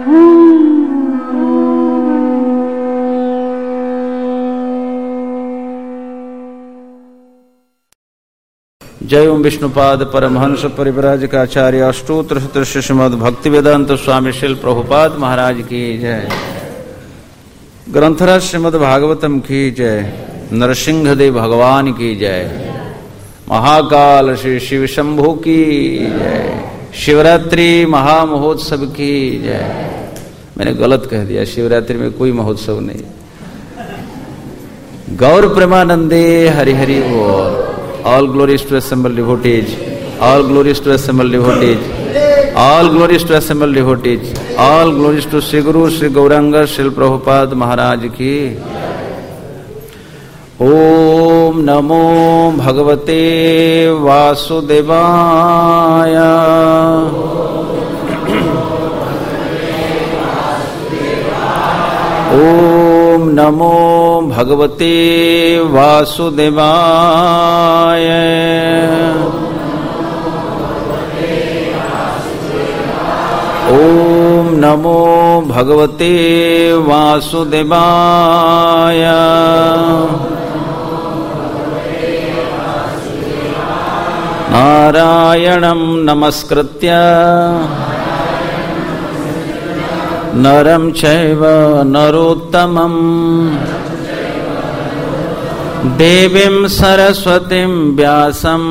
जय ओम विष्णुपाद परमहंस परिव्राजक आचार्य अष्टोत्तर शतस्य श्रीमद् भक्ति वेदांत स्वामी श्रील प्रभुपाद महाराज की जय। ग्रंथराज श्रीमद् भागवतम की जय। नरसिंहदेव भगवान की जय। महाकाल श्री शिव शंभु की जय। शिवरात्रि महामहोत्सव की जय। मैंने गलत कह दिया, शिवरात्रि में कोई महोत्सव नहीं। गौर प्रेमानंदे हरि हरि बोल। All glories to assembled devotees. All glories to assembled devotees. All glories to assembled devotees. All glories to Sri Guru Sri Gauranga Sri Prabhupada Maharaj की। ओम नमो भगवते वासुदेवाय। ओम नमो भगवते वासुदेवाय। ओम नमो भगवते वासुदेवाय। नारायणं नमस्कृत्य नरं चैव नरोत्तमं देवीं सरस्वतीं व्यासं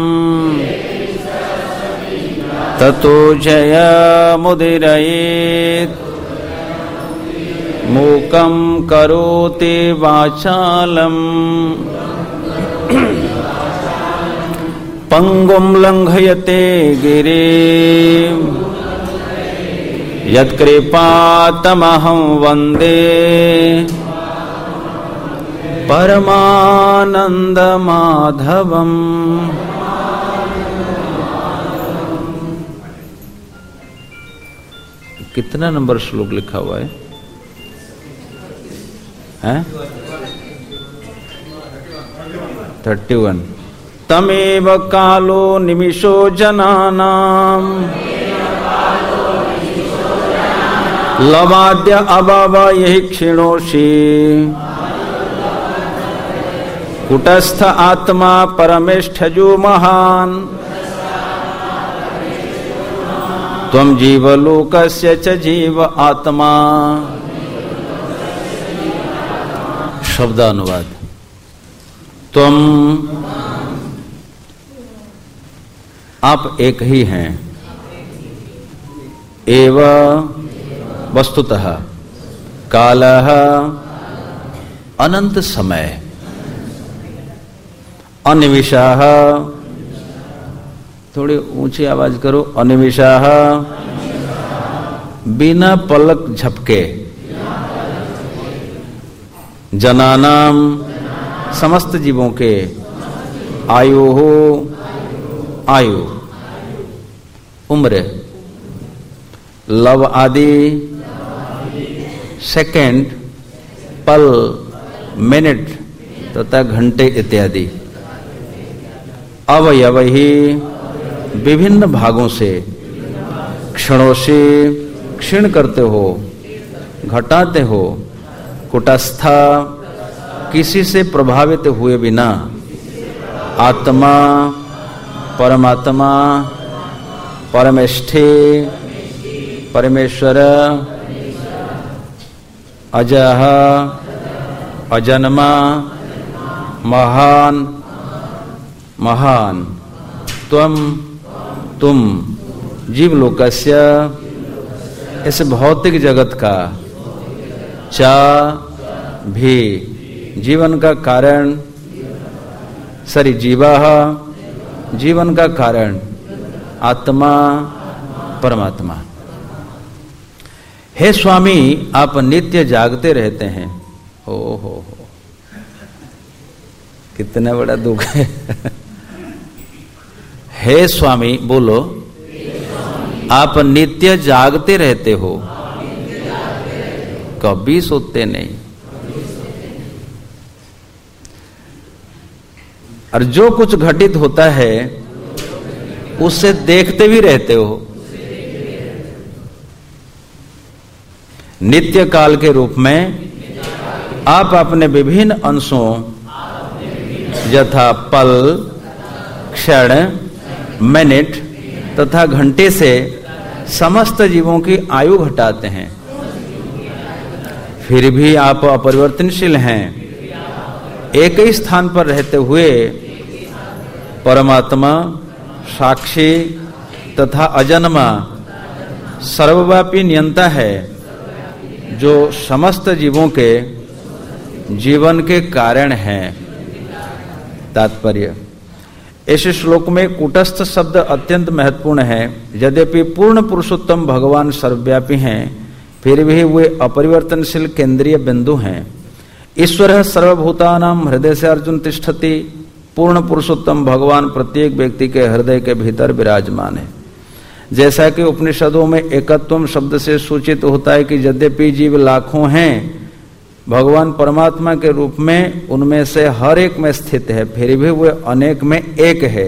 ततो जयमुदीरयेत्। मूकं करोति वाचालं पंगुं लंघयते गिरिं यत्कृपातमहं वन्दे परमानंदमाधवम्। कितना नंबर श्लोक लिखा हुआ है? 31। तमेव कालो निमिषो जनानां लवाद्य अभव यहि क्षीणोषि। कुटस्थ आत्मा परमेष्ठजो महान त्वं जीवलोकस्य च जीव आत्मा। शब्दानुवाद। तुम आप एक ही हैं। एव वस्तुतः कालः अनंत समय। अनिमिषाः, थोड़ी ऊंची आवाज करो। अनिमिषाः, बिना पलक झपके। जनानाम, समस्त जीवों के। आयु हो, आयु उम्र। लव आदि, सेकंड, पल, मिनट तथा घंटे इत्यादि। अवयव ही, विभिन्न भागों से। क्षणों से, क्षीण करते हो, घटाते हो। कुटस्था, किसी से प्रभावित हुए बिना। आत्मा, परमात्मा, परमेष्ठे, परमेश्वर। अजः, अजन्मा, महान, महान। तुम जीवलोकस्य, इस भौतिक जगत का। चा, भी, जीवन का कारण। सरी जीवाः, जीवन का कारण। आत्मा, परमात्मा। हे स्वामी, आप नित्य जागते रहते हैं। हो कितना बड़ा दुख है। हे स्वामी, बोलो। आप नित्य जागते रहते हो, कभी सोते नहीं। और जो कुछ घटित होता है उसे देखते भी रहते हो। नित्य काल के रूप में आप अपने विभिन्न अंशों यथा पल, क्षण, मिनट तथा घंटे से समस्त जीवों की आयु घटाते हैं, फिर भी आप अपरिवर्तनशील हैं। एक ही स्थान पर रहते हुए परमात्मा साक्षी तथा अजन्मा सर्वव्यापी नियंता है, जो समस्त जीवों के जीवन के कारण हैं। तात्पर्य, इस श्लोक में कूटस्थ शब्द अत्यंत महत्वपूर्ण है। यद्यपि पूर्ण पुरुषोत्तम भगवान सर्वव्यापी हैं, फिर भी वे अपरिवर्तनशील केंद्रीय बिंदु हैं। ईश्वर सर्वभूतानां हृदय से अर्जुन तिष्ठति। पूर्ण पुरुषोत्तम भगवान प्रत्येक व्यक्ति के हृदय के भीतर विराजमान है। जैसा कि उपनिषदों में एकत्वम शब्द से सूचित होता है कि यद्यपि जीव लाखों हैं, भगवान परमात्मा के रूप में उनमें से हर एक में स्थित है, फिर भी वह अनेक में एक है।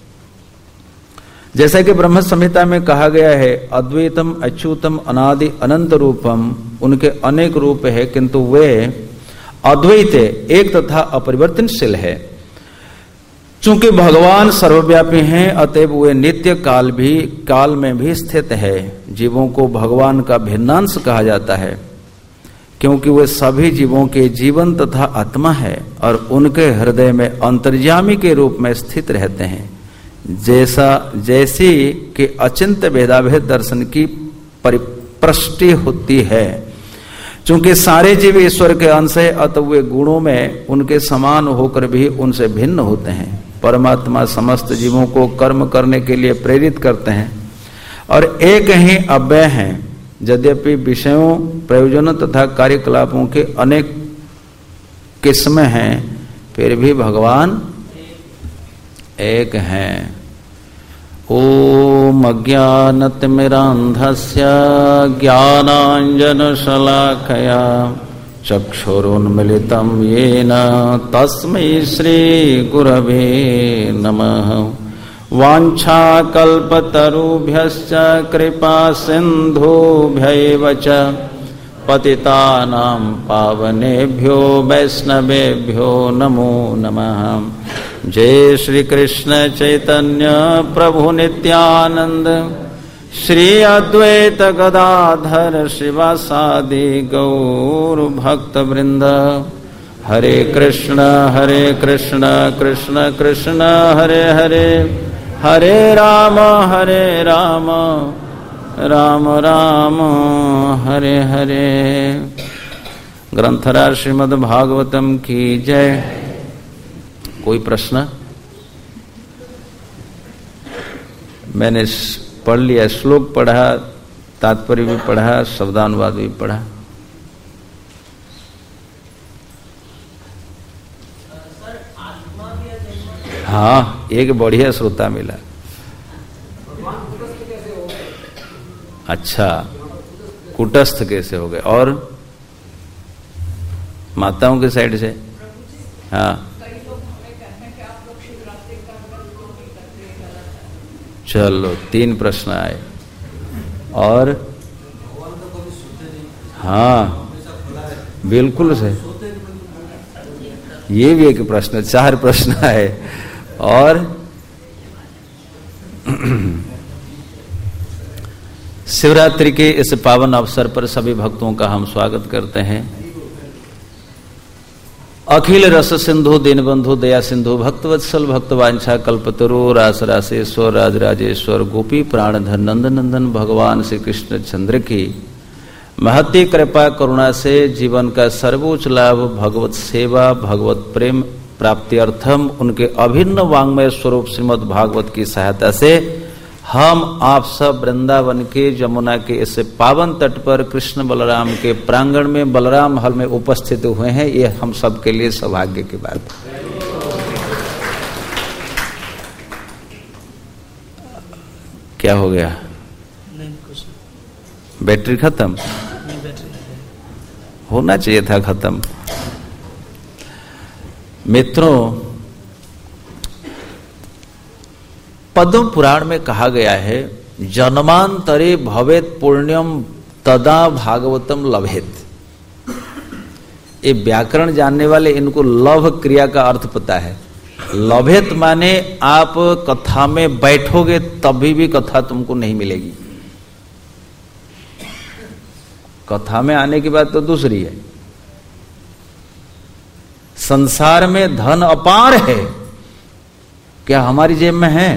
जैसा कि ब्रह्म संहिता में कहा गया है, अद्वैतम अच्युतम अनादि अनंत रूपम, उनके अनेक रूप है किंतु वे अद्वैत एक तथा अपरिवर्तनशील है। चूंकि भगवान सर्वव्यापी हैं, अतएव वे नित्य काल में भी स्थित है। जीवों को भगवान का भिन्नांश कहा जाता है, क्योंकि वे सभी जीवों के जीवन तथा आत्मा है और उनके हृदय में अंतर्यामी के रूप में स्थित रहते हैं। जैसी कि अचिंत्य भेदाभेद दर्शन की परिप्रष्टि होती है। चूंकि सारे जीव ईश्वर के अंश है, अतः वे गुणों में उनके समान होकर भी उनसे भिन्न होते हैं। परमात्मा समस्त जीवों को कर्म करने के लिए प्रेरित करते हैं और एक ही अव्यय हैं। यद्यपि विषयों, प्रयोजनों तथा कार्यकलापों के अनेक किस्में हैं, फिर भी भगवान एक हैं। ओम अज्ञानतिमिरान्धस्य ज्ञानाञ्जनशलाकया चक्षुरुन्मिलितं येन तस्मै श्रीगुरवे नमः। वाञ्छाकल्पतरुभ्यश्च कृपा सिन्धुभ्यैव च पतितानां पावनेभ्यो वैष्णवेभ्यो नमो नमः। जय श्री कृष्ण चैतन्य प्रभु नित्यानंद, श्री अद्वैत गदाधर शिवासादि गौर भक्त वृंद। हरे कृष्ण कृष्ण कृष्ण हरे हरे, हरे राम राम राम हरे हरे। ग्रंथराज श्रीमद् भागवतम की जय। कोई प्रश्न? मैंने पढ़ लिया, श्लोक पढ़ा, तात्पर्य भी पढ़ा, शब्दानुवाद भी पढ़ा। हाँ, एक बढ़िया श्रोता मिला। अच्छा, कुटस्थ कैसे हो गए? और माताओं के साइड से? हाँ, चलो 3 प्रश्न आए। और हाँ, बिल्कुल से ये भी एक प्रश्न, 4 प्रश्न आए। और शिवरात्रि के इस पावन अवसर पर सभी भक्तों का हम स्वागत करते हैं। अखिल रस सिंधु दीनबंधु दया सिंधु भक्तवत्सल भक्तवांछा कल्पतरु रास रासेश्वर राजराजेश्वर गोपी प्राणधर नंदन नंदन भगवान श्री कृष्ण चंद्र की महती कृपा करुणा से जीवन का सर्वोच्च लाभ भगवत सेवा, भगवत प्रेम प्राप्ति अर्थम उनके अभिन्न वांग्मय स्वरूप श्रीमद् भागवत की सहायता से हम आप सब वृंदावन के जमुना के इस पावन तट पर कृष्ण बलराम के प्रांगण में बलराम हल में उपस्थित हुए हैं। ये हम सब के लिए सौभाग्य की बात है। क्या हो गया? नहीं, कुछ बैटरी खत्म? नहीं, बैटरी होना चाहिए था खत्म। मित्रों, पद्म पुराण में कहा गया है, जन्मांतरे भवेत पुण्यम तदा भागवतम लभेत। ये व्याकरण जानने वाले इनको लभ क्रिया का अर्थ पता है। लभेत माने आप कथा में बैठोगे तभी भी कथा तुमको नहीं मिलेगी। कथा में आने की बात तो दूसरी है। संसार में धन अपार है, क्या हमारी जेब में है?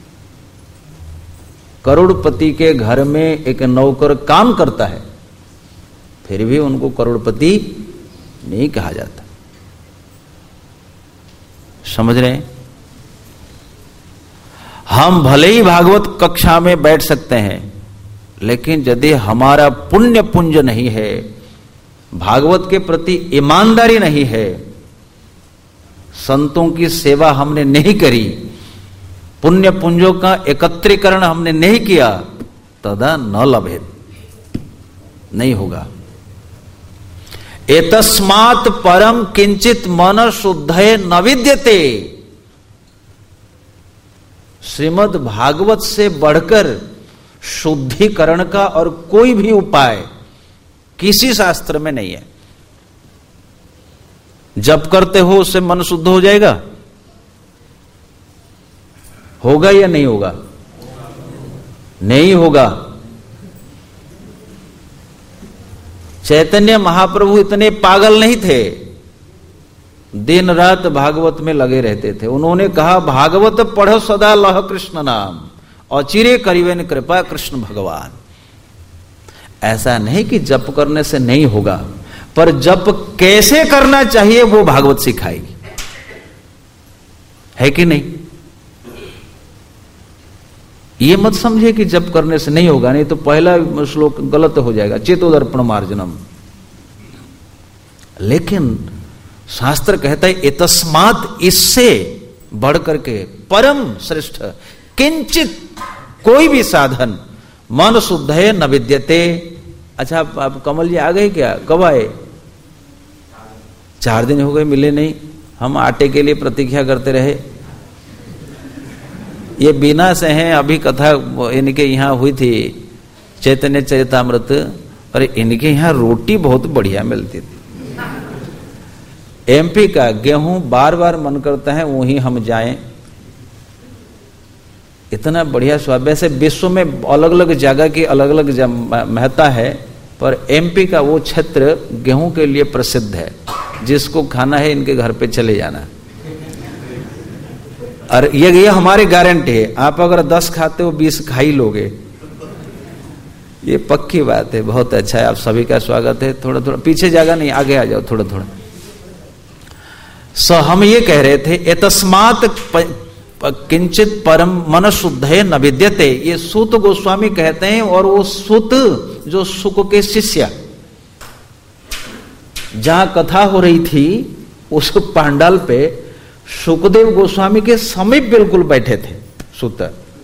करोड़पति के घर में एक नौकर काम करता है, फिर भी उनको करोड़पति नहीं कहा जाता। समझ रहे हैं? हम भले ही भागवत कक्षा में बैठ सकते हैं, लेकिन यदि हमारा पुण्य पुंज नहीं है, भागवत के प्रति ईमानदारी नहीं है, संतों की सेवा हमने नहीं करी, पुण्य पुंजों का एकत्रीकरण हमने नहीं किया, तदा न लभेत, नहीं होगा। एतस्मात् परम किंचित मन शुद्धये न विद्यते। श्रीमद् भागवत से बढ़कर शुद्धिकरण का और कोई भी उपाय किसी शास्त्र में नहीं है। जप करते हो उससे मन शुद्ध हो जाएगा? होगा या नहीं होगा? नहीं होगा। चैतन्य महाप्रभु इतने पागल नहीं थे, दिन रात भागवत में लगे रहते थे। उन्होंने कहा भागवत पढ़ो सदा लह कृष्ण नाम, अचिरे करिवेन कृपा कृष्ण भगवान। ऐसा नहीं कि जप करने से नहीं होगा, पर जप कैसे करना चाहिए वो भागवत सिखाएगी, है कि नहीं? ये मत समझे कि जप करने से नहीं होगा, नहीं तो पहला श्लोक गलत हो जाएगा, चेतोदर्पण मार्जनम। लेकिन शास्त्र कहता है एतस्मात्, इससे बढ़कर के परम श्रेष्ठ किंचित, कोई भी साधन मन शुद्ध है न विद्यते। अच्छा, आप कमल जी आ गए क्या? कब आए? 4 दिन हो गए, मिले नहीं। हम आटे के लिए प्रतीक्षा करते रहे। ये बीना से हैं, अभी कथा इनके यहाँ हुई थी चैतन्य चरितामृत, और इनके यहाँ रोटी बहुत बढ़िया मिलती थी। एमपी का गेहूं बार बार मन करता है वहीं हम जाएं, इतना बढ़िया स्वाद। वैसे विश्व में अलग अलग जगह की अलग अलग महत्ता है, पर एमपी का वो क्षेत्र गेहूं के लिए प्रसिद्ध है। जिसको खाना है इनके घर पे चले जाना। और ये हमारी गारंटी है, आप अगर 10 खाते हो 20 खा ही लोगे, ये पक्की बात है। बहुत अच्छा है, आप सभी का स्वागत है। थोड़ा थोड़ा पीछे जगह नहीं, आगे आ जाओ थोड़ा थोड़ा। हम ये कह रहे थे एतस्मात् किंचित परम मन शुद्ध है न विद्यते, ये सूत गोस्वामी कहते हैं। और वो सूत जो सुक के शिष्य, जहां कथा हो रही थी उस पांडाल पे सुखदेव गोस्वामी के समीप बिल्कुल बैठे थे, सूत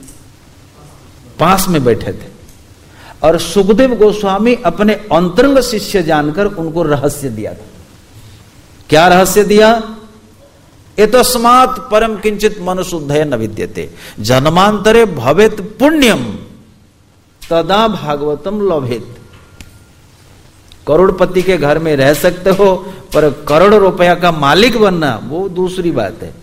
पास में बैठे थे। और सुखदेव गोस्वामी अपने अंतरंग शिष्य जानकर उनको रहस्य दिया था। क्या रहस्य दिया? एतस्मात् परम किंचित मन शुद्ध है न विद्यते, जन्मांतरे भवेत पुण्यम तदा भागवतम लभेत। करोड़पति के घर में रह सकते हो, पर करोड़ रुपया का मालिक बनना वो दूसरी बात है।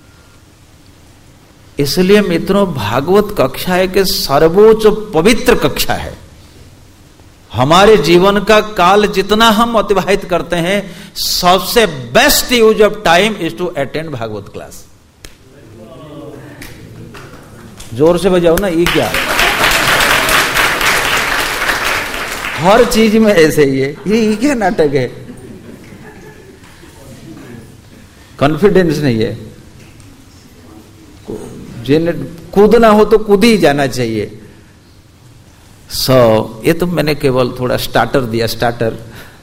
इसलिए मित्रों, भागवत कक्षा एक सर्वोच्च पवित्र कक्षा है। हमारे जीवन का काल जितना हम अतिबाहित करते हैं, सबसे best use of time is to attend Bhagavat class. जोर से बजाओ ना, ये क्या? हर चीज में ऐसे ही है। ये क्या नाटक है? कॉन्फिडेंस नहीं है। जिन्हें कूदना हो तो कूद ही जाना चाहिए। ये तो मैंने केवल थोड़ा स्टार्टर दिया, स्टार्टर।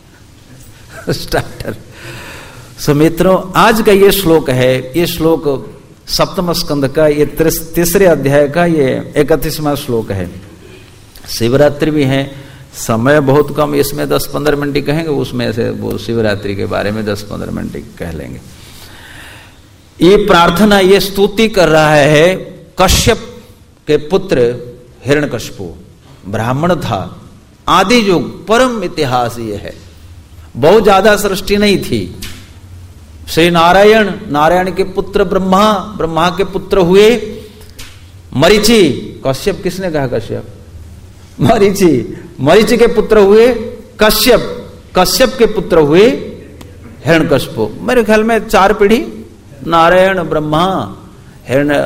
मित्रों, आज का ये श्लोक है, ये श्लोक सप्तम स्कंद का ये तीसरे अध्याय का ये 31वां श्लोक है। शिवरात्रि भी है, समय बहुत कम, इसमें 10-15 मिनट ही कहेंगे, उसमें से वो शिवरात्रि के बारे में 10-15 मिनट ही कह लेंगे। ये प्रार्थना, ये स्तुति कर रहा है कश्यप के पुत्र हिरण्यकशिपु। ब्राह्मण था, आदि युग परम इतिहास ये है। बहुत ज्यादा सृष्टि नहीं थी। श्री नारायण, नारायण के पुत्र ब्रह्मा, ब्रह्मा के पुत्र हुए मरीचि, कश्यप किसने कहा कश्यप? मरीचि, मरीचि के पुत्र हुए कश्यप, कश्यप के पुत्र हुए हिरण्यकशिपु। मेरे ख्याल में 4 पीढ़ी, नारायण, ब्रह्मा, हिरण्य,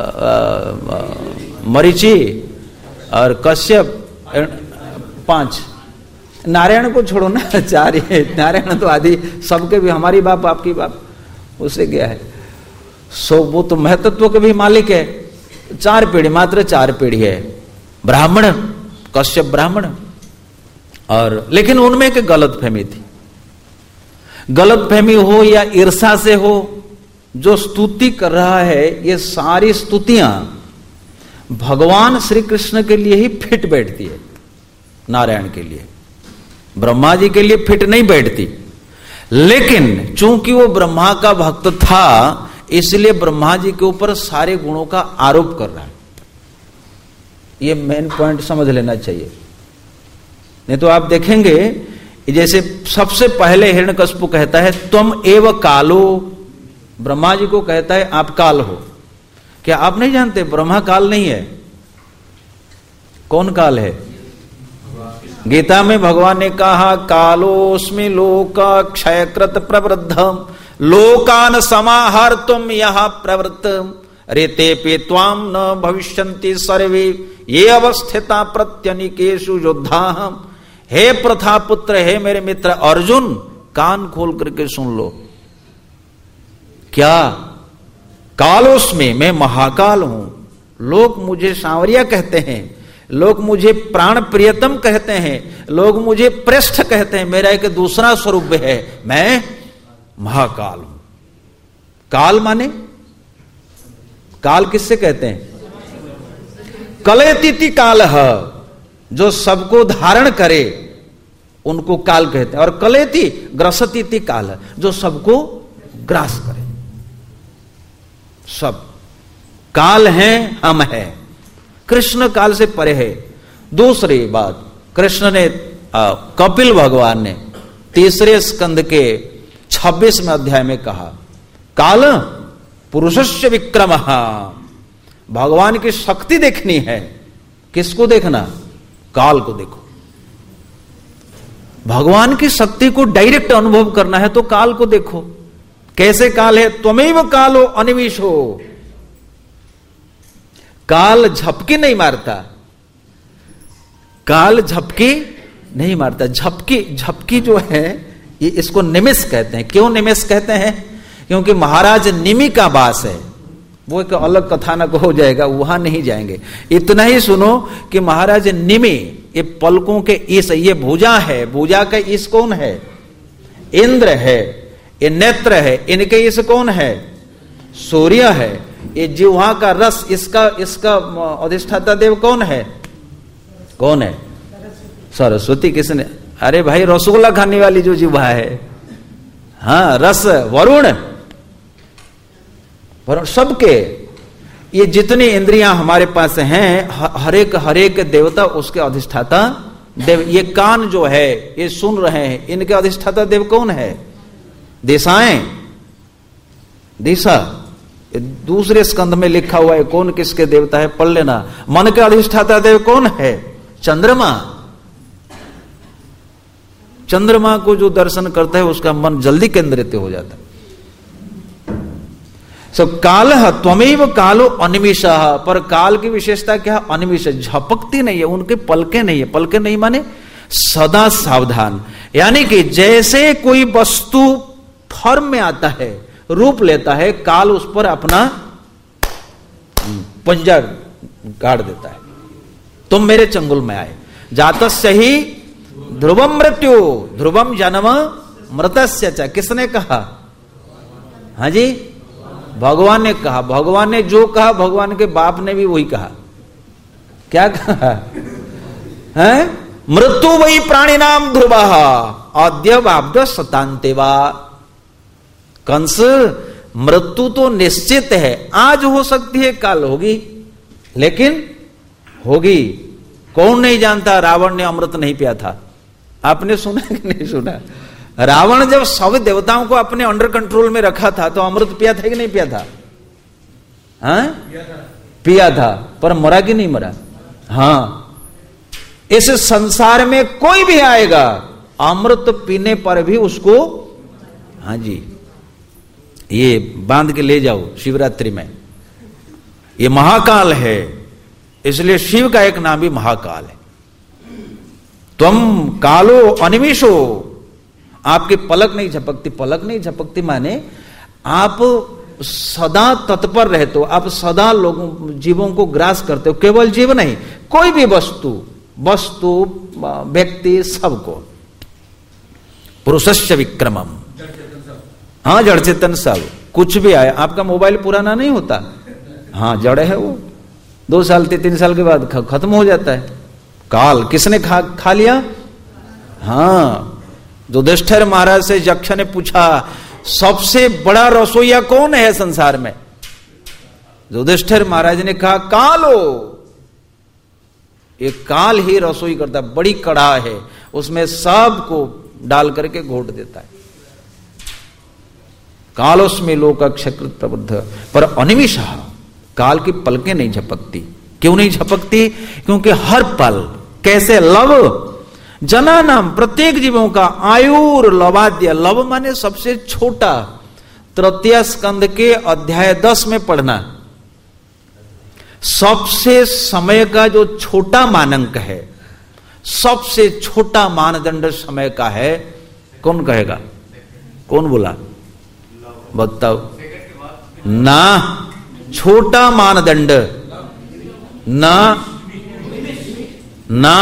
मरीचि और कश्यप, 5। नारायण को छोड़ो ना, 4 है। नारायण तो आदि सबके भी, हमारी बाप आपकी बाप, उससे क्या है, सो वो तो महतत्व के भी मालिक है। 4 पीढ़ी, मात्र 4 पीढ़ी है। ब्राह्मण, कश्यप ब्राह्मण, और लेकिन उनमें एक गलत फहमी थी। गलत फहमी हो या ईर्षा से हो, जो स्तुति कर रहा है, ये सारी स्तुतियां भगवान श्री कृष्ण के लिए ही फिट बैठती है, नारायण के लिए, ब्रह्मा जी के लिए फिट नहीं बैठती। लेकिन चूंकि वो ब्रह्मा का भक्त था, इसलिए ब्रह्मा जी के ऊपर सारे गुणों का आरोप कर रहा है। ये मेन पॉइंट समझ लेना चाहिए। नहीं तो आप देखेंगे, जैसे सबसे पहले हिरण्यकशिपु कहता है तुम एव कालो, ब्रह्मा जी को कहता है आप काल हो। क्या आप नहीं जानते ब्रह्मा काल नहीं है? कौन काल है? गीता में भगवान ने कहा कालोस्मि लोक क्षयकृत प्रवृद्धम लोकान समाहर्तुम यह प्रवृत्तम रेते पे त्वाम न भविष्यन्ति सर्वे ये अवस्थिता प्रत्यनिकेषु योद्धाहम। हे प्रथा पुत्र, हे मेरे मित्र अर्जुन, कान खोल करके सुन लो। क्या? कालोस्मि, मैं महाकाल हूं। लोग मुझे सांवरिया कहते हैं, लोग मुझे प्राण प्रियतम कहते हैं, लोग मुझे पृष्ठ कहते हैं। मेरा एक दूसरा स्वरूप है, मैं महाकाल हूं। काल माने, काल किससे कहते हैं? कलयति कालः, जो सबको धारण करे उनको काल कहते हैं। और कलयति ग्रसति काल, जो सबको ग्रास करे। सब काल हैं, हम हैं। कृष्ण काल से परे है। दूसरी बात, कृष्ण ने कपिल भगवान ने 3 स्कंद के 26वें अध्याय में कहा काल पुरुषस्य विक्रमः। भगवान की शक्ति देखनी है, किसको देखना? काल को देखो। भगवान की शक्ति को डायरेक्ट अनुभव करना है तो काल को देखो। कैसे काल है? त्वमेव कालो अनिमिषो। काल झपकी नहीं मारता, काल झपकी नहीं मारता। झपकी जो है, ये इसको निमिष कहते हैं। क्यों निमिष कहते हैं? क्योंकि महाराज निमि का वास है। वो एक अलग कथानक हो जाएगा, वहां नहीं जाएंगे। इतना ही सुनो कि महाराज निमि, ये पलकों के इस, ये भुजा है, भुजा का इस कौन है? इंद्र है। ये नेत्र है, इनके इस कौन है? सूर्य है। ये जिह्वा का रस, इसका अधिष्ठाता देव कौन है? कौन है? सरस्वती। किसने? अरे भाई, रसगुल्ला खाने वाली जो जिह्वा है, हाँ, रस, वरुण, सबके ये जितनी इंद्रियां हमारे पास हैं, हर एक देवता उसके अधिष्ठाता देव। ये कान जो है, ये सुन रहे हैं, इनके अधिष्ठाता देव कौन है? दिशाएं, दिशा। दूसरे स्कंद में लिखा हुआ है कौन किसके देवता है, पढ़ लेना। मन के अधिष्ठाता देव कौन है? चंद्रमा। चंद्रमा को जो दर्शन करता है उसका मन जल्दी केंद्रित हो जाता है। सो कालः त्वमेव कालो अनिमिषः। पर काल की विशेषता क्या? अनिमिष, झपकती नहीं है, उनके पलके नहीं है। पलके नहीं माने सदा सावधान। यानी कि जैसे कोई वस्तु फॉर्म में आता है, रूप लेता है, काल उस पर अपना पंजा गाड़ देता है। तुम मेरे चंगुल में आए। जातस्य ही ध्रुवम मृत्यु ध्रुवम जन्म मृतस्य च। किसने कहा? हाँ जी, भगवान ने कहा। भगवान ने जो कहा, भगवान के बाप ने भी वही कहा। क्या कहा है? मृत्यु वही प्राणिनाम ध्रुवः अद्य वाब्द शतान्तेवा। कंस, मृत्यु तो निश्चित है, आज हो सकती है, कल होगी, लेकिन होगी। कौन नहीं जानता रावण ने अमृत नहीं पिया था? आपने सुना कि नहीं सुना? रावण जब सब देवताओं को अपने अंडर कंट्रोल में रखा था तो अमृत पिया था कि नहीं पिया था? हाँ, पिया था। पर मरा कि नहीं मरा? हाँ। इस संसार में कोई भी आएगा अमृत पीने पर भी उसको, हाँ जी, ये बांध के ले जाओ शिवरात्रि में। ये महाकाल है, इसलिए शिव का एक नाम भी महाकाल है। तुम कालो अनिमिषो, आपकी पलक नहीं झपकती। पलक नहीं झपकती माने आप सदा तत्पर रहते हो, आप सदा लोगों जीवों को ग्रास करते हो। केवल जीव नहीं, कोई भी वस्तु व्यक्ति, सबको। पुरुषस्य विक्रमम, हाँ, जड़ चेतन सब, कुछ भी आए। आपका मोबाइल पुराना नहीं होता, हाँ, जड़ है वो, 2 साल 3 साल के बाद खत्म हो जाता है। काल किसने खा लिया? हाँ, युधिष्ठिर महाराज से यक्ष ने पूछा सबसे बड़ा रसोईया कौन है संसार में? युधिष्ठिर महाराज ने कहा कालो। एक काल ही रसोई करता है, बड़ी कड़ाह है, उसमें सबको डाल करके घोट देता है। कालोस्मि लोकक्षकृत प्रबुद्ध पर अनिमिषः, काल की पलकें नहीं झपकती। क्यों नहीं झपकती? क्योंकि हर पल कैसे लव जना नाम, प्रत्येक जीवों का आयुर लवाद्य, लव माने सबसे छोटा, तृतीय स्कंद के अध्याय 10 में पढ़ना। सबसे समय का जो छोटा मानंक है, सबसे छोटा मानदंड समय का है, कौन कहेगा? कौन बोला? बताओ ना। छोटा मानदंड ना ना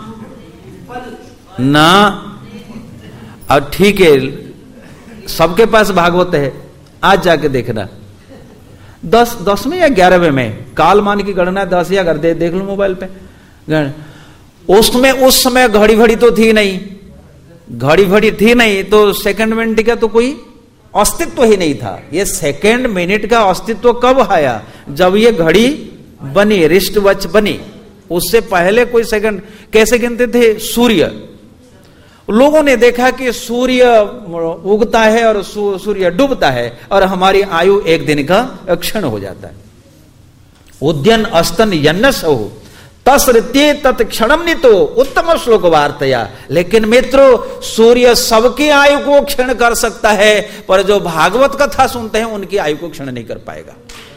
ना। अब ठीक है, सबके पास भागवत है, आज जाके देखना 10वें या 11वें में काल मान की गणना 10 या देख लो मोबाइल पे। उसमें उस समय घड़ी घड़ी तो थी नहीं, घड़ी घड़ी थी नहीं, तो सेकंड मिनट का तो कोई अस्तित्व ही नहीं था। ये सेकंड मिनट का अस्तित्व कब आया? जब ये घड़ी बनी, रिस्ट वॉच बनी। उससे पहले कोई सेकंड कैसे गिनते थे? सूर्य, लोगों ने देखा कि सूर्य उगता है और सूर्य डूबता है और हमारी आयु एक दिन का क्षण हो जाता है। उद्यन अस्तन यन्नस हो तस्ते तत्क्षणम नितो उत्तम श्लोक वार्तया। लेकिन मित्रों, सूर्य सबकी आयु को क्षण कर सकता है, पर जो भागवत कथा सुनते हैं उनकी आयु को क्षण नहीं कर पाएगा।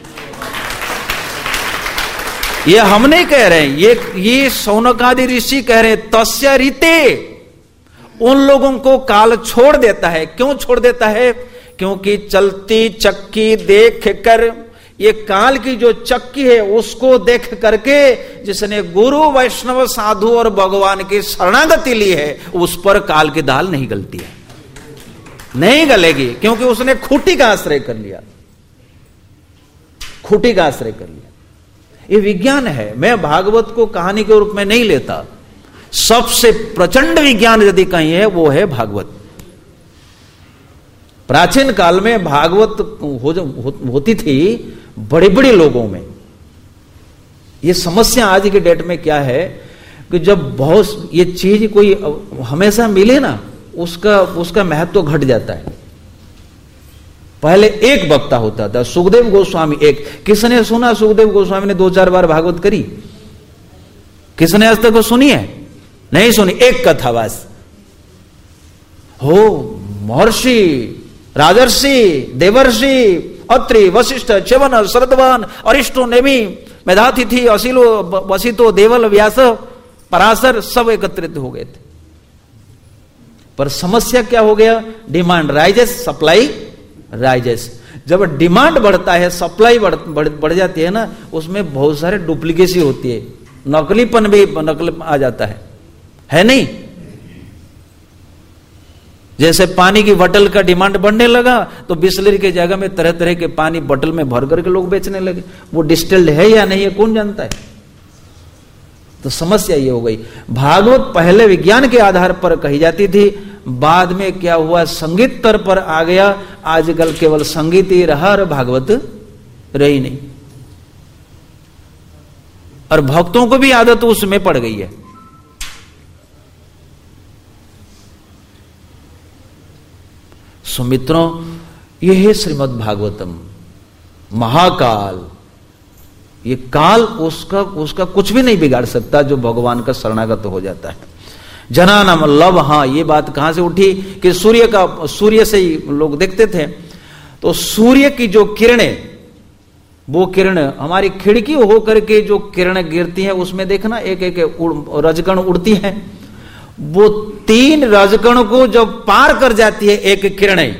ये हम नहीं कह रहे हैं, ये शौनकादि ऋषि कह रहे हैं। तस्य रीते, उन लोगों को काल छोड़ देता है। क्यों छोड़ देता है? क्योंकि चलती चक्की देख कर, ये काल की जो चक्की है उसको देख करके जिसने गुरु वैष्णव साधु और भगवान की शरणागति ली है, उस पर काल की दाल नहीं गलती है, नहीं गलेगी, क्योंकि उसने खूंटी का आश्रय कर लिया, खूंटी का आश्रय कर लिया। ये विज्ञान है। मैं भागवत को कहानी के रूप में नहीं लेता। सबसे प्रचंड विज्ञान यदि कहीं है वो है भागवत। प्राचीन काल में भागवत होती थी बड़े बड़े लोगों में। ये समस्या आज के डेट में क्या है कि जब बहुत ये चीज कोई हमेशा मिले ना, उसका महत्व घट जाता है। पहले एक वक्ता होता था, सुखदेव गोस्वामी एक। किसने सुना सुखदेव गोस्वामी ने 2-4 बार भागवत करी? किसने आज तक सुनी है? नहीं सुनी। एक कथा बस हो। महर्षि, राजर्षि, देवर्षि, अत्रि, वशिष्ठ, च्यवन, शरदवान, अरिष्टो, नेमि, मेधातिथि, असीलो, वसितो, देवल, व्यास, पराशर सब एकत्रित हो गए थे। पर समस्या क्या हो गया? Demand rises, supply rises. जब डिमांड बढ़ता है, सप्लाई बढ़ जाती है ना, उसमें बहुत सारे डुप्लीकेसी होती है, नकलीपन भी नकल आ जाता है नहीं? जैसे पानी की बॉटल का डिमांड बढ़ने लगा तो बिस्लरी की जगह में तरह तरह के पानी बॉटल में भर करके लोग बेचने लगे। वो डिस्टिल्ड है या नहीं है कौन जानता है? तो समस्या ये हो गई। भागवत पहले विज्ञान के आधार पर कही जाती थी, बाद में क्या हुआ, संगीत स्तर पर आ गया। आजकल केवल संगीत ही रहा और भागवत रही नहीं। और भक्तों को भी आदत उसमें पड़ गई है। सुमित्रों, यह है श्रीमद् भागवतम, महाकाल। ये काल उसका कुछ भी नहीं बिगाड़ सकता जो भगवान का शरणागत हो जाता है। जनानाम लव, हां, ये बात कहां से उठी कि सूर्य से ही लोग देखते थे, तो सूर्य की जो किरणें, वो किरण हमारी खिड़की होकर के जो किरणें गिरती हैं, उसमें देखना एक एक रजकण उड़ती हैं। वो 3 रजकण को जब पार कर जाती है एक किरणें,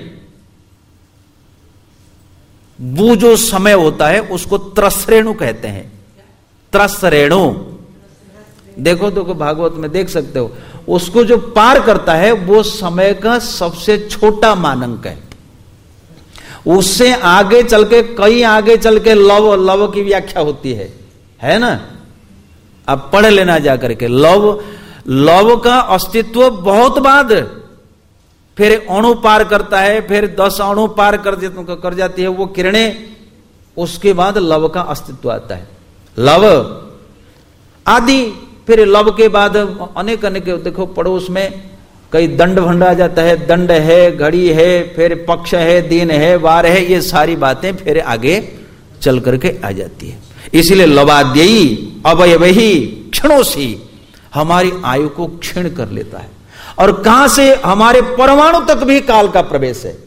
वो जो समय होता है उसको त्रसरेणु कहते हैं। त्रसरेणु देखो भागवत में देख सकते हो, उसको जो पार करता है वो समय का सबसे छोटा मानक है। उससे आगे चल के कई आगे चल के लव की व्याख्या होती है ना। अब पढ़ लेना जाकर के, लव का अस्तित्व बहुत बाद, फिर अणु पार करता है, फिर 10 अणु पार कर जाती है वो किरणें, उसके बाद लव का अस्तित्व आता है। लव आदि, फिर लव के बाद अनेक देखो पड़ोस में कई दंड भंड आ जाता है, दंड है, घड़ी है, फिर पक्ष है, दिन है, वार है, ये सारी बातें फिर आगे चल करके आ जाती है। इसलिए लवाद्ययी अवयवही क्षणोसी हमारी आयु को क्षीण कर लेता है। और कहां से? हमारे परमाणु तक भी काल का प्रवेश है।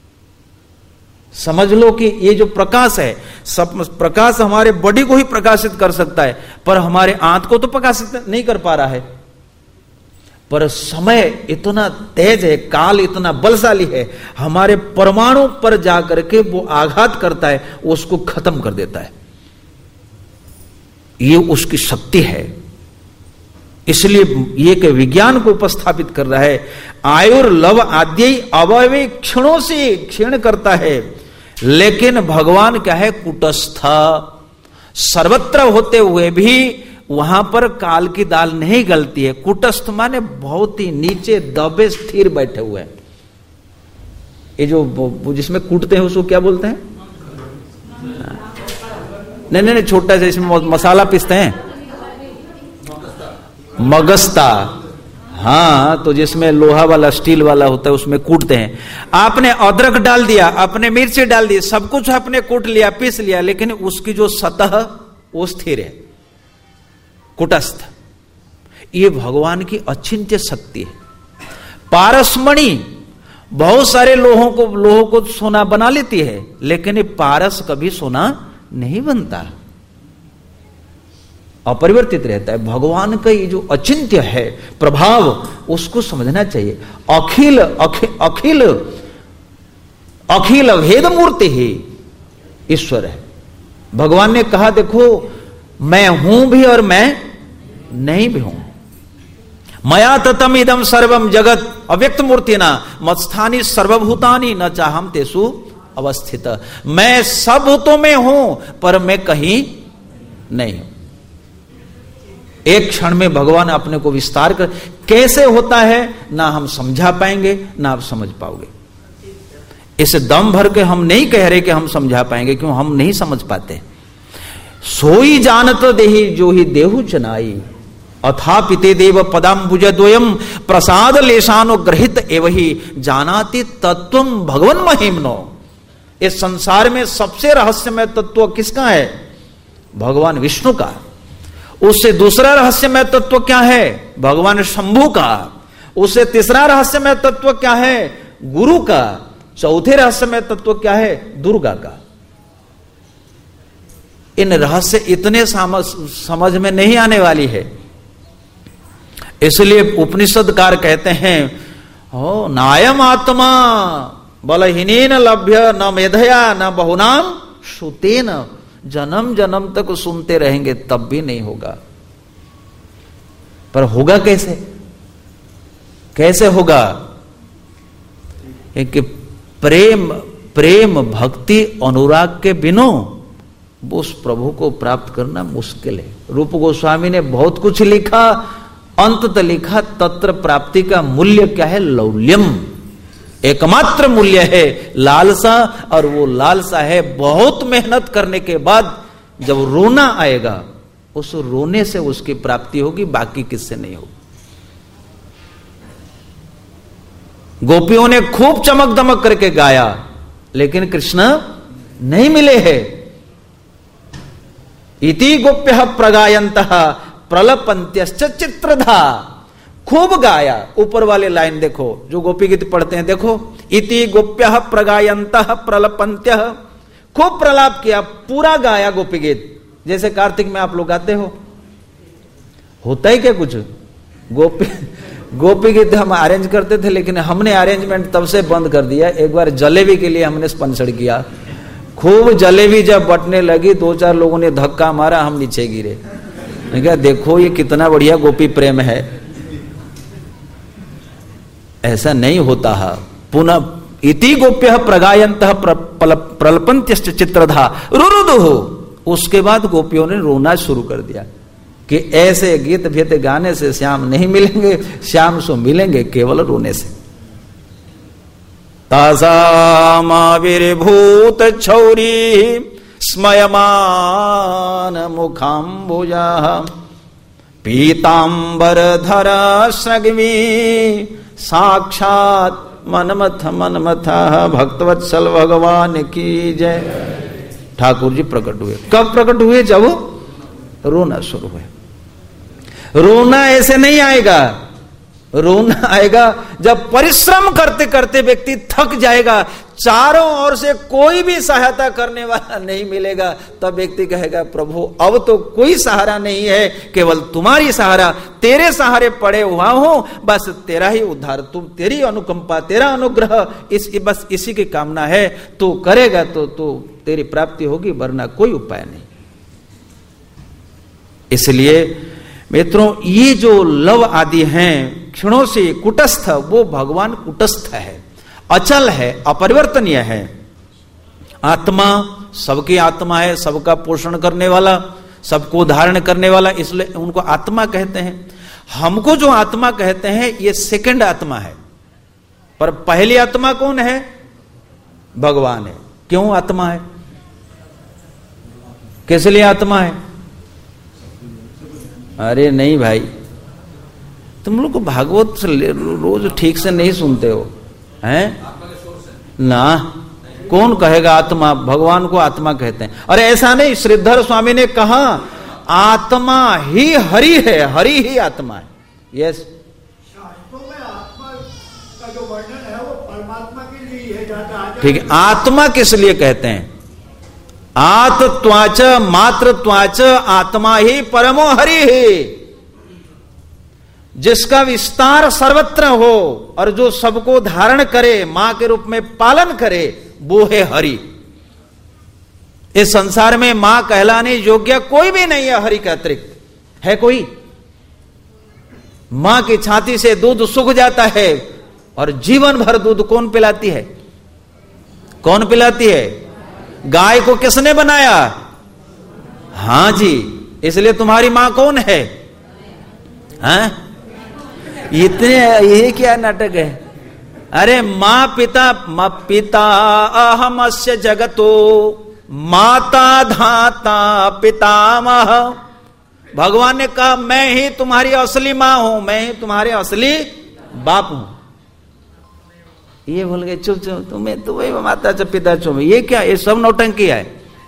समझ लो कि ये जो प्रकाश है, सब प्रकाश हमारे बॉडी को ही प्रकाशित कर सकता है, पर हमारे आंत को तो प्रकाशित नहीं कर पा रहा है। पर समय इतना तेज है, काल इतना बलशाली है, हमारे परमाणु पर जाकर के वो आघात करता है, उसको खत्म कर देता है। ये उसकी शक्ति है। इसलिए ये के विज्ञान को उपस्थापित कर रहा है। आयुर्लव आद्य अवयवी क्षणों से क्षीण करता है, लेकिन भगवान क्या है? कुटस्थ, सर्वत्र होते हुए भी वहां पर काल की दाल नहीं गलती है। कुटस्थ माने बहुत ही नीचे दबे स्थिर बैठे हुए हैं। ये जो जिसमें कूटते हैं उसको क्या बोलते हैं? नहीं, छोटा सा इसमें मसाला पीसते हैं, मगस्ता। हाँ, तो जिसमें लोहा वाला स्टील वाला होता है उसमें कूटते हैं। आपने अदरक डाल दिया, आपने मिर्ची डाल दी, सब कुछ आपने कूट लिया, पीस लिया, लेकिन उसकी जो सतह वो स्थिर है, कुटस्थ। ये भगवान की अचिंत्य शक्ति है। पारसमणि बहुत सारे लोहों को सोना बना लेती है, लेकिन ये पारस कभी सोना नहीं बनता, अपरिवर्तित रहता है। भगवान का ये जो अचिंत्य है प्रभाव, उसको समझना चाहिए। अखिल अखिल अखिल भेद मूर्ति ही ईश्वर है। भगवान ने कहा, देखो मैं हूं भी और मैं नहीं भी हूं। मया ततम इदम सर्वम जगत अव्यक्त मूर्ति ना मत्स्थानी सर्वभूतानि न चाहम तेसु अवस्थित। मैं सब भूतों में हूं, पर मैं कहीं नहीं हूं। एक क्षण में भगवान अपने को विस्तार कर, कैसे होता है ना हम समझा पाएंगे ना आप समझ पाओगे। इसे दम भर के हम नहीं कह रहे कि हम समझा पाएंगे, क्यों? हम नहीं समझ पाते। सोई जानत देहि जो ही देहु चनाई, अथा पिते देव पदाम्बुज द्वयम प्रसाद लेशानो ग्रहित एवही जानाति तत्वम भगवन महिमनो। इस संसार में सबसे रहस्यमय तत्व किसका है? भगवान विष्णु का। उससे दूसरा रहस्यमय तत्व क्या है? भगवान शंभु का। उससे तीसरा रहस्यमय तत्व क्या है? गुरु का। चौथे रहस्यमय तत्व क्या है? दुर्गा का। इन रहस्य इतने समझ में नहीं आने वाली है। इसलिए उपनिषदकार कहते हैं, ओ नायम आत्मा बलहीनेन लभ्य न मेधया न बहुनाम श्रुतेन। जन्म जन्म तक सुनते रहेंगे तब भी नहीं होगा। पर होगा कैसे? कैसे होगा? कि प्रेम भक्ति अनुराग के बिना वो उस प्रभु को प्राप्त करना मुश्किल है। रूप गोस्वामी ने बहुत कुछ लिखा, अंततः लिखा तत्र प्राप्ति का मूल्य क्या है? लौल्यम। एकमात्र मूल्य है लालसा, और वो लालसा है बहुत मेहनत करने के बाद जब रोना आएगा उस रोने से उसकी प्राप्ति होगी, बाकी किससे नहीं होगी। गोपियों ने खूब चमक दमक करके गाया, लेकिन कृष्ण नहीं मिले हैं। इति गोप्य प्रगायन्तः प्रलपन्त्यश्च चित्रधा। खूब गाया। ऊपर वाले लाइन देखो, जो गोपी गीत पढ़ते हैं, देखो, इति गोप्य प्रगायन्तः प्रलपन्त्यः। खूब प्रलाप किया, पूरा गाया गोपी गीत, जैसे कार्तिक में आप लोग गाते हो। होता ही क्या कुछ, गोपी गीत हम अरेंज करते थे, लेकिन हमने अरेंजमेंट तब से बंद कर दिया। एक बार जलेबी के लिए हमने स्पॉन्सर किया, खूब जलेबी जब बटने लगी, 2-4 लोगों ने धक्का मारा, हम नीचे गिरे। मैं कहा देखो ये कितना बढ़िया गोपी प्रेम है। ऐसा नहीं होता है। पुनः इति गोप्य प्रगायन्तः प्रलपन्त्यश्च चित्रधा रुरुदुः। उसके बाद गोपियों ने रोना शुरू कर दिया कि ऐसे गीत भीत गाने से श्याम नहीं मिलेंगे, श्याम सो मिलेंगे केवल रोने से। तासामाविर्भूत छौरी स्मयमान मुखाम्बुजाः पीताम्बरधरा स्रग्वी साक्षात मनमथः भक्तवत्सल भगवान की जय। ठाकुर जी प्रकट हुए। कब प्रकट हुए? जब रोना शुरू हुए। रोना ऐसे नहीं आएगा, रोना आएगा जब परिश्रम करते करते व्यक्ति थक जाएगा, चारों ओर से कोई भी सहायता करने वाला नहीं मिलेगा, तब व्यक्ति कहेगा प्रभु अब तो कोई सहारा नहीं है, केवल तुम्हारी सहारा, तेरे सहारे पड़े हुआ हूं, बस तेरा ही उद्धार, तुम, तेरी अनुकंपा, तेरा अनुग्रह, बस इसी की कामना है। तू करेगा तो तेरी प्राप्ति होगी, वरना कोई उपाय नहीं। इसलिए मित्रों, ये जो लव आदि हैं क्षणों से कुटस्थ, वो भगवान कुटस्थ है, अचल है, अपरिवर्तनीय है। आत्मा सबकी आत्मा है, सबका पोषण करने वाला, सबको धारण करने वाला, इसलिए उनको आत्मा कहते हैं। हमको जो आत्मा कहते हैं ये सेकंड आत्मा है, पर पहली आत्मा कौन है? भगवान है। क्यों आत्मा है? किस लिए आत्मा है? अरे नहीं भाई, तुम लोग भागवत रोज ठीक से नहीं सुनते हो हैं ना। कौन कहेगा आत्मा? भगवान को आत्मा कहते हैं। अरे ऐसा नहीं, श्रीधर स्वामी ने कहा आत्मा ही हरि है, हरि ही आत्मा है। यस, शास्त्रों में आत्मा का जो वर्णन है वो परमात्मा के लिए है। ठीक है, आत्मा किस लिए कहते हैं? आत्त्वाच मात्रत्वाच आत्मा ही परमो हरि ही। जिसका विस्तार सर्वत्र हो और जो सबको धारण करे, मां के रूप में पालन करे, वो है हरि। इस संसार में मां कहलाने योग्य कोई भी नहीं है हरि के अतिरिक्त। है कोई? मां की छाती से दूध सूख जाता है और जीवन भर दूध कौन पिलाती है? कौन पिलाती है? गाय को किसने बनाया? हां जी, इसलिए तुम्हारी मां कौन है? हैं? इतने ये क्या नाटक है? अरे मां पिता अहमस्य जगतो माता धाता पितामह। भगवान ने कहा मैं ही तुम्हारी असली मां हूं, मैं ही तुम्हारे असली बाप हूं। ये बोल गए चुप चुप, तुम्हें माता च पिता चुप। ये क्या? ये सब नौटंकी है।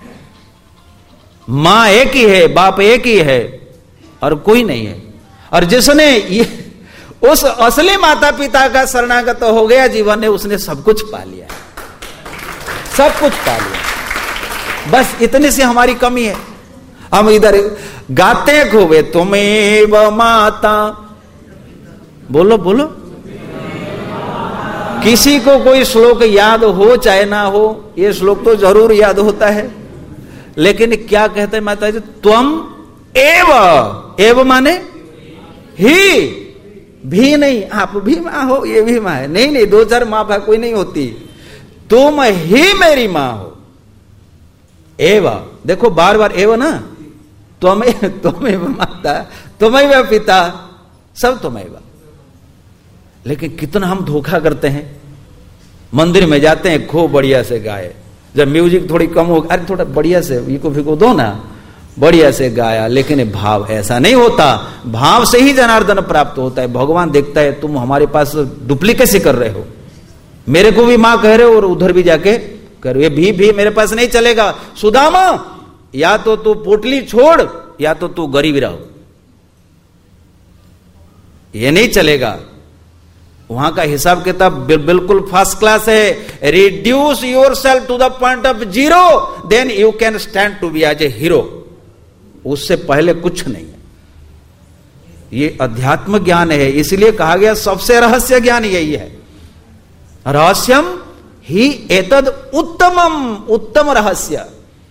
मां एक ही है, बाप एक ही है और कोई नहीं है। और जिसने ये उस असली माता पिता का शरणागत हो गया जीवन में, उसने सब कुछ पा लिया, सब कुछ पा लिया। बस इतने से हमारी कमी है। हम इधर गाते हैं खूब, तुमेव माता, बोलो बोलो। किसी को कोई श्लोक याद हो चाहे ना हो, ये श्लोक तो जरूर याद होता है, लेकिन क्या कहते हैं माता जी? त्वम एव माने ही, भी नहीं, आप भी मां हो, ये भी मां है। नहीं, 2-4 मां बाप कोई नहीं होती, तुम ही मेरी मां हो। एव, देखो बार बार एव ना, तुम्हें माता, तुम्हें पिता, सब तुम्हें। लेकिन कितना हम धोखा करते हैं। मंदिर में जाते हैं, खूब बढ़िया से गाए, जब म्यूजिक थोड़ी कम हो, अरे थोड़ा बढ़िया से इको फिको दो ना, बढ़िया से गाया, लेकिन भाव ऐसा नहीं होता। भाव से ही जनार्दन प्राप्त होता है। भगवान देखता है तुम हमारे पास डुप्लीकेसी कर रहे हो, मेरे को भी मां कह रहे हो और उधर भी जाके कह रहे हो, ये भी मेरे पास नहीं चलेगा। सुदामा, या तो तू पोटली छोड़ या तो तू गरीब रहो, ये नहीं चलेगा। वहां का हिसाब किताब बिल्कुल फर्स्ट क्लास है। Reduce yourself to the point of zero, then you can stand to be as a hero. उससे पहले कुछ नहीं है। ये अध्यात्म ज्ञान है, इसलिए कहा गया सबसे रहस्य ज्ञान यही है। रहस्यम ही एतद उत्तमम, उत्तम रहस्य।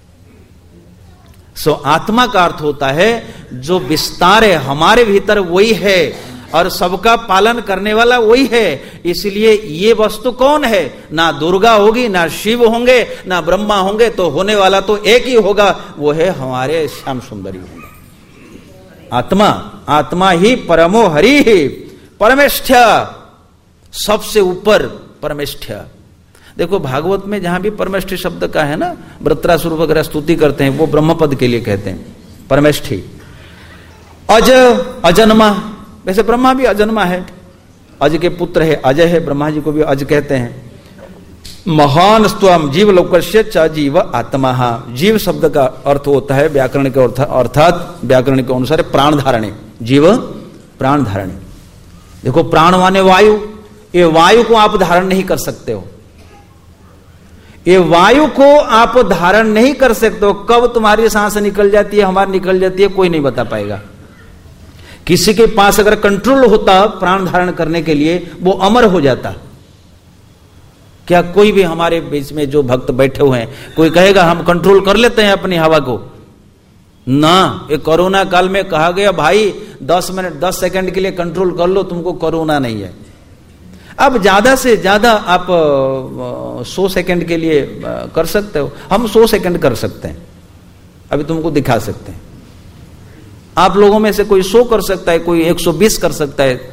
सो आत्मा का अर्थ होता है जो विस्तार है हमारे भीतर वही है और सबका पालन करने वाला वही है। इसलिए ये वस्तु कौन है? ना दुर्गा होगी, ना शिव होंगे, ना ब्रह्मा होंगे, तो होने वाला तो एक ही होगा, वो है हमारे श्याम सुंदरी होंगे। आत्मा, आत्मा ही परमो हरि ही, परमेष्ठ, सबसे ऊपर परमेष्ठ। देखो भागवत में जहां भी परमेष्ठ शब्द का है ना, वृत्रासुर वगैरह स्तुति करते हैं, वो ब्रह्म पद के लिए कहते हैं परमेष्ठी। अज, अजन्मा, वैसे ब्रह्मा भी अजन्मा है, अज के पुत्र है, अजय है, ब्रह्मा जी को भी अज कहते हैं। महान स्वम जीव लोकस्य च जीव आत्मा। जीव शब्द का अर्थ होता है व्याकरण के अर्थ, अर्थात व्याकरण के अनुसार प्राण धारणे, जीव प्राण धारणे। देखो प्राण माने वायु, ये वायु को आप धारण नहीं कर सकते हो, ये वायु को आप धारण नहीं कर सकते हो। कब तुम्हारी सांस निकल जाती है, हमारी निकल जाती है, कोई नहीं बता पाएगा। किसी के पास अगर कंट्रोल होता प्राण धारण करने के लिए, वो अमर हो जाता। क्या कोई भी हमारे बीच में जो भक्त बैठे हुए हैं, कोई कहेगा हम कंट्रोल कर लेते हैं अपनी हवा को? ना। ये कोरोना काल में कहा गया भाई 10 मिनट 10 सेकंड के लिए कंट्रोल कर लो, तुमको कोरोना नहीं है। अब ज्यादा से ज्यादा आप 100 सेकंड के लिए कर सकते हो। हम 100 सेकंड कर सकते हैं, अभी तुमको दिखा सकते हैं। आप लोगों में से कोई 100 कर सकता है, कोई 120 कर सकता है,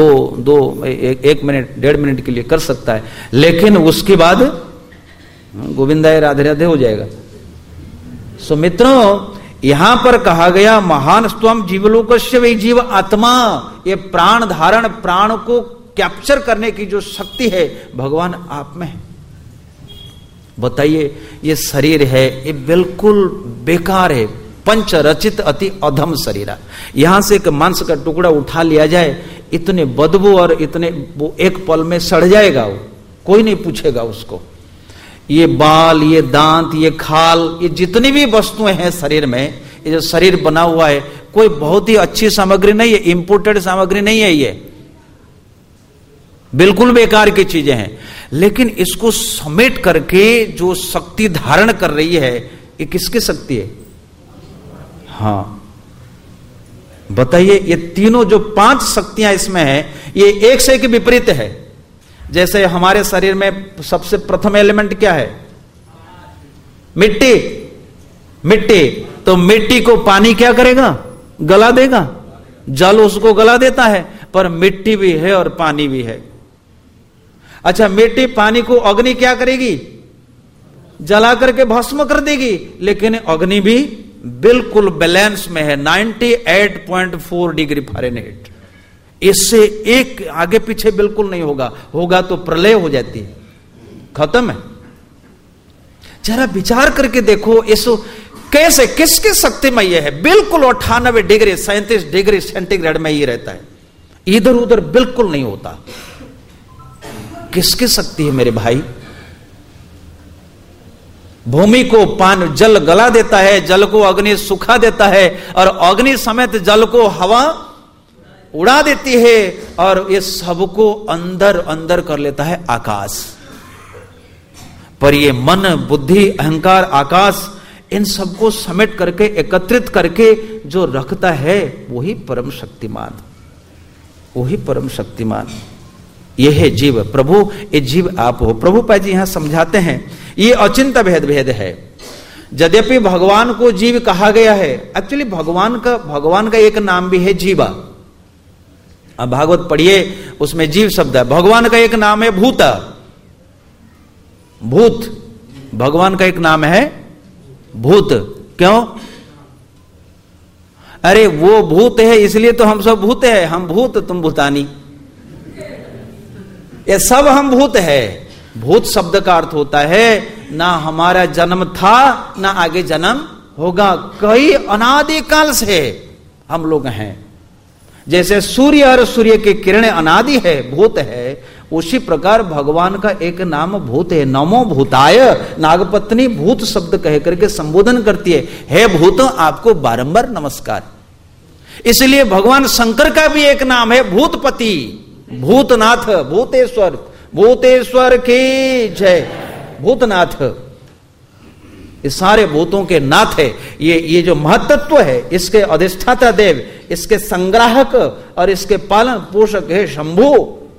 1 मिनट 1.5 मिनट के लिए कर सकता है, लेकिन उसके बाद गोविंदाय राधे राधे हो जाएगा। सो मित्रों, यहां पर कहा गया महान स्वम जीवलोकस्य वै जीव आत्मा। ये प्राण धारण, प्राण को कैप्चर करने की जो शक्ति है भगवान आप में है। बताइए, ये शरीर है ये बिल्कुल बेकार है, पंच रचित अति अधम शरीर। यहां से एक मांस का टुकड़ा उठा लिया जाए, इतने बदबू और इतने, वो एक पल में सड़ जाएगा, वो कोई नहीं पूछेगा उसको। ये बाल, ये दांत, ये खाल, ये जितनी भी वस्तुएं हैं शरीर में, ये जो शरीर बना हुआ है, कोई बहुत ही अच्छी सामग्री नहीं है, इंपोर्टेड सामग्री नहीं है, ये बिल्कुल बेकार की चीजें हैं। लेकिन इसको समेट करके जो शक्ति धारण कर रही है, ये किसकी शक्ति है? हाँ बताइए, ये तीनों जो 5 शक्तियां इसमें है, ये एक से एक विपरीत है। जैसे हमारे शरीर में सबसे प्रथम एलिमेंट क्या है? मिट्टी। मिट्टी, तो मिट्टी को पानी क्या करेगा? गला देगा। जल उसको गला देता है, पर मिट्टी भी है और पानी भी है। अच्छा, मिट्टी पानी को अग्नि क्या करेगी? जला करके भस्म कर देगी, लेकिन अग्नि भी बिल्कुल बैलेंस में है, 98.4 डिग्री फ़ारेनहाइट। इससे एक आगे पीछे बिल्कुल नहीं होगा, होगा तो प्रलय हो जाती है, खत्म है। जरा विचार करके देखो, इस कैसे, किसके शक्ति में यह है? बिल्कुल 98 डिग्री 37 डिग्री सेंटीग्रेड में ही रहता है, इधर उधर बिल्कुल नहीं होता। किसकी शक्ति है मेरे भाई? भूमि को जल गला देता है, जल को अग्नि सुखा देता है, और अग्नि समेत जल को हवा उड़ा देती है, और ये सबको अंदर अंदर कर लेता है आकाश। पर ये मन, बुद्धि, अहंकार, आकाश, इन सबको समेट करके एकत्रित करके जो रखता है, वही परम शक्तिमान, वही परम शक्तिमान। यह है जीव। प्रभु, ये जीव आप हो। प्रभुपाद जी यहां समझाते हैं, ये अचिंत भेद है। यद्यपि भगवान को जीव कहा गया है, एक्चुअली भगवान का एक नाम भी है जीवा। अब भागवत पढ़िए, उसमें जीव शब्द है। भगवान का एक नाम है भूत। भूत, भगवान का एक नाम है भूत। क्यों? अरे वो भूत है इसलिए तो हम सब भूत है, हम भूत तुम भूतानी, ये सब हम भूत है। भूत शब्द का अर्थ होता है ना हमारा जन्म था ना आगे जन्म होगा, कई अनादि काल से हम लोग हैं। जैसे सूर्य और सूर्य की किरणें अनादि है, भूत है, उसी प्रकार भगवान का एक नाम भूत है। नमो भूताय, नागपत्नी भूत शब्द कह करके संबोधन करती है, हे भूत आपको बारंबार नमस्कार। इसलिए भगवान शंकर का भी एक नाम है भूतपति, भूतनाथ, भूतेश्वर, भूतेश्वर की जय, भूतनाथ, ये सारे भूतों के नाथ है। ये जो महत्त्व है, इसके अधिष्ठाता देव, इसके संग्राहक और इसके पालन पोषक है शंभु।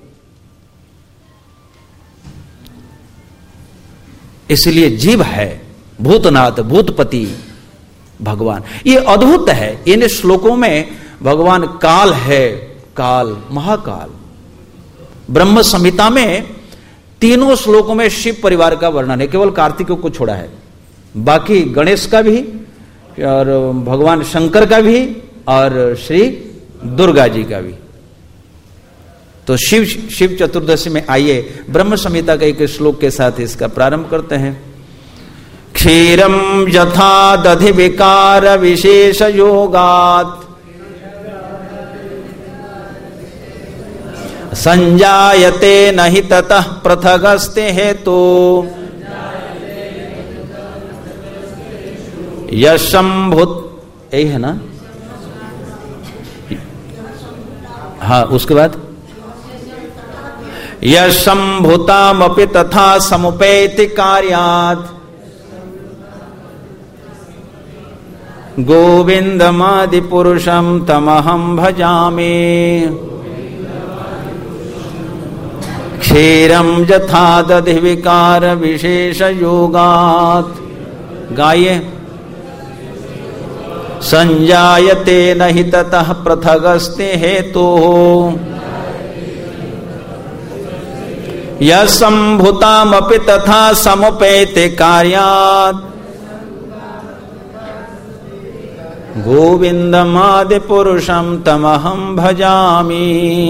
इसलिए जीव है भूतनाथ, भूतपति भगवान। ये अद्भुत है। इन श्लोकों में भगवान काल है, काल, महाकाल। ब्रह्म संहिता में तीनों श्लोकों में शिव परिवार का वर्णन है, केवल कार्तिक को छोड़ा है, बाकी गणेश का भी और भगवान शंकर का भी और श्री दुर्गा जी का भी। तो शिव चतुर्दशी में आइए ब्रह्म संहिता के एक श्लोक के साथ इसका प्रारंभ करते हैं। क्षीरम यथा दधि विकार विशेष योगात् संजायते नहि ततः पृथगस्ते हेतु यशंभूत, यही है ना? हाँ, उसके बाद यशंभूतामपि तथा समुपैति कार्यात् गोविंदमादि पुरुषं तमहं भजामि। क्षीरं यथा दधि विकार विशेष योगात्, गाइए। संजायते नहि ततः पृथगस्ते हेतुः यशंभूतामपि तथा समुपैते कार्यात् गोविंदमादि पुरुषं तमहं भजामि।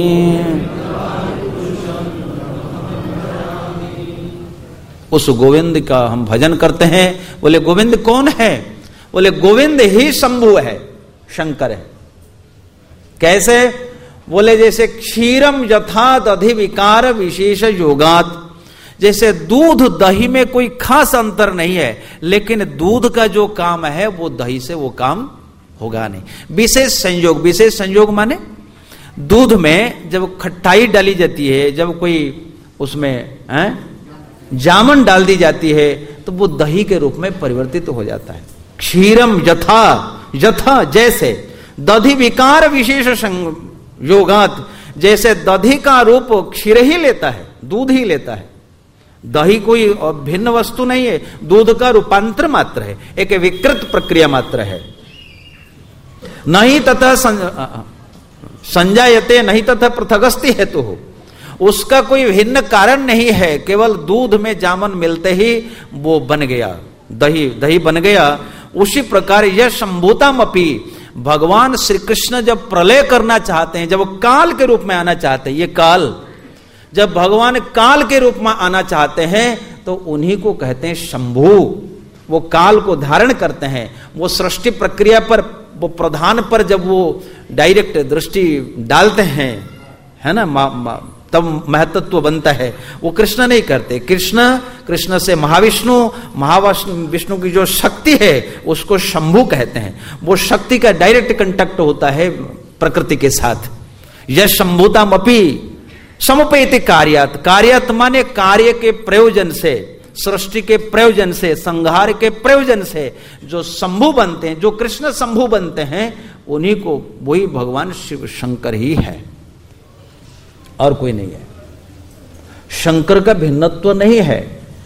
उस गोविंद का हम भजन करते हैं। बोले गोविंद कौन है? बोले गोविंद ही शंभु है, शंकर है। कैसे? बोले जैसे क्षीरम यथा दधि विकार विशेष योगात्, जैसे दूध दही में कोई खास अंतर नहीं है, लेकिन दूध का जो काम है वो दही से वो काम होगा नहीं। विशेष संयोग, विशेष संयोग माने दूध में जब खट्टाई डाली जाती है, जब कोई उसमें जामन डाल दी जाती है, तो वो दही के रूप में परिवर्तित हो जाता है। क्षीरम यथा, यथा जैसे, दधि विकार विशेष योगात्, जैसे दधि का रूप क्षीर ही लेता है, दूध ही लेता है। दही कोई भिन्न वस्तु नहीं है, दूध का रूपांतर मात्र है, एक विकृत प्रक्रिया मात्र है। नहीं तथा संजायते नहीं तथा पृथगस्ति हेतु हो, उसका कोई भिन्न कारण नहीं है, केवल दूध में जामन मिलते ही वो बन गया, दही, दही बन गया। उसी प्रकार यह शंभूतामपि, भगवान श्री कृष्ण जब प्रलय करना चाहते हैं, जब काल के रूप में आना चाहते हैं, ये काल, जब भगवान काल के रूप में आना चाहते हैं तो उन्हीं को कहते हैं शंभु। वो काल को धारण करते हैं, वो सृष्टि प्रक्रिया पर, वो प्रधान पर जब वो डायरेक्ट दृष्टि डालते हैं, है ना, तब महत्त्व बनता है। वो कृष्ण नहीं करते। कृष्ण से महाविष्णु, महाविष्णु की जो शक्ति है उसको शंभु कहते हैं। वो शक्ति का डायरेक्ट कांटेक्ट होता है प्रकृति के साथ। यह शंभुतामपि समुपैति कार्यात्, कार्यात् माने कार्य के प्रयोजन से, सृष्टि के प्रयोजन से, संहार के प्रयोजन से जो शंभु बनते हैं, जो कृष्ण शंभु बनते हैं, उन्हीं को, वही भगवान शिव शंकर ही है और कोई नहीं है। शंकर का भिन्नत्व नहीं है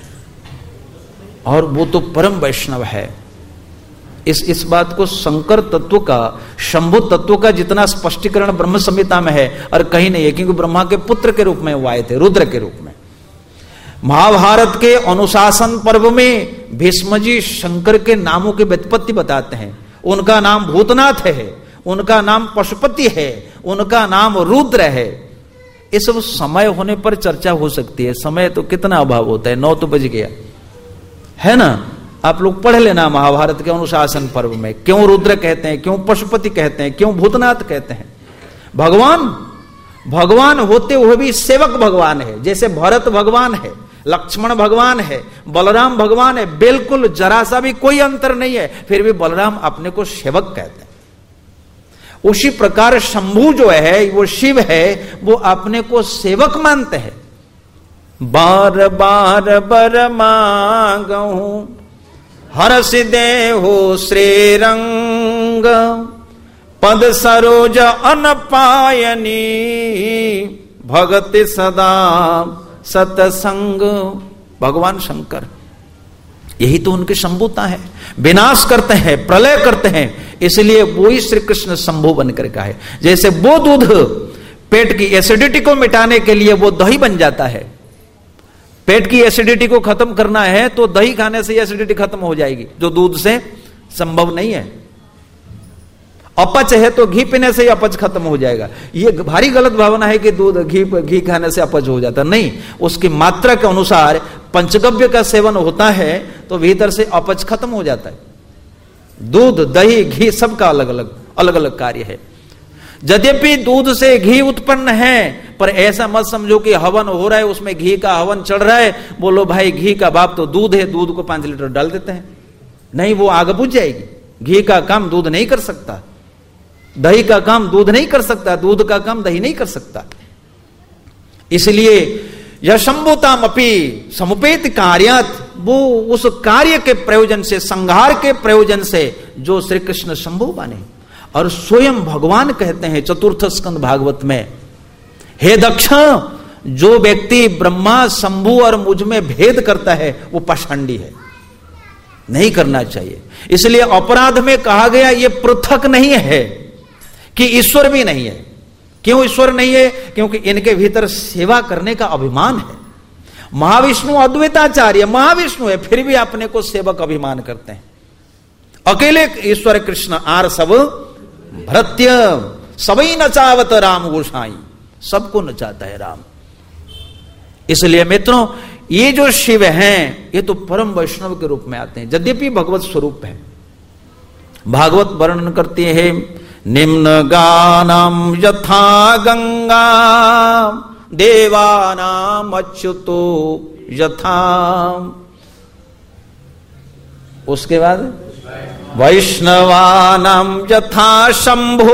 और वो तो परम वैष्णव है। इस बात को शंकर तत्व का, शंभु तत्व का जितना स्पष्टीकरण ब्रह्म संहिता में है और कहीं नहीं है, क्योंकि ब्रह्मा के पुत्र के रूप में वो आए थे, रुद्र के रूप में। महाभारत के अनुशासन पर्व में भीष्म जी शंकर के नामों की व्युत्पत्ति बताते हैं। उनका नाम भूतनाथ है, उनका नाम पशुपति है, उनका नाम रुद्र है। ये सब समय होने पर चर्चा हो सकती है, समय तो कितना अभाव होता है, 9 तो बज गया है ना। आप लोग पढ़ लेना महाभारत के अनुशासन पर्व में, क्यों रुद्र कहते हैं, क्यों पशुपति कहते हैं, क्यों भूतनाथ कहते हैं। भगवान होते हुए भी सेवक भगवान है। जैसे भरत भगवान है, लक्ष्मण भगवान है, बलराम भगवान है, बिल्कुल जरा सा भी कोई अंतर नहीं है, फिर भी बलराम अपने को सेवक कहते हैं। उसी प्रकार शंभु जो है, वो शिव है, वो अपने को सेवक मानते हैं। बार बार बर मांगहूं हरस देहु श्रीरंग, पद सरोज अनपायनी, भगति सदा सतसंग। भगवान शंकर, यही तो उनकी शंभुता है। विनाश करते हैं, प्रलय करते हैं, इसलिए वो ही श्री कृष्ण शंभु बनकर का है। जैसे वो दूध पेट की एसिडिटी को मिटाने के लिए वो दही बन जाता है। पेट की एसिडिटी को खत्म करना है तो दही खाने से एसिडिटी खत्म हो जाएगी, जो दूध से संभव नहीं है। अपच है तो घी पीने से ही अपच खत्म हो जाएगा। ये भारी गलत भावना है कि दूध घी खाने से अपच हो जाता, नहीं। उसकी मात्रा के अनुसार पंचगव्य का सेवन होता है तो भीतर से अपच खत्म हो जाता है। दूध, दही, घी सबका अलग अलग कार्य है। यद्यपि दूध से घी उत्पन्न है, पर ऐसा मत समझो कि हवन हो रहा है उसमें घी का हवन चढ़ रहा है, बोलो भाई घी का बाप तो दूध है, दूध को 5 लीटर डाल देते हैं। नहीं, वो आग बुझ जाएगी। घी का काम दूध नहीं कर सकता, दही का काम दूध नहीं कर सकता, दूध का काम दही नहीं कर सकता। इसलिए यह शंभुताम अपि समुपेत कार्यात, वो उस कार्य के प्रयोजन से, संहार के प्रयोजन से जो श्री कृष्ण शंभु बने। और स्वयं भगवान कहते हैं चतुर्थ स्कंद भागवत में, हे दक्ष, जो व्यक्ति ब्रह्मा, शंभु और मुझ में भेद करता है वो पाषंडी है, नहीं करना चाहिए। इसलिए अपराध में कहा गया ये पृथक नहीं है कि ईश्वर भी नहीं है। क्यों ईश्वर नहीं है? क्योंकि इनके भीतर सेवा करने का अभिमान है। महाविष्णु अद्वैताचार्य महाविष्णु है, फिर भी अपने को सेवक अभिमान करते हैं। अकेले ईश्वर कृष्ण आर सब भृत्य, सबई नचावत राम गोसाई, सबको नचाता है राम। इसलिए मित्रों, ये जो शिव हैं ये तो परम वैष्णव के रूप में आते हैं, यद्यपि भगवत स्वरूप है। भागवत वर्णन करते हैं, निम्न गानम यथा गंगा, देवानाम अच्युतो यथा। उसके बाद वैष्णवानाम यथा शंभो,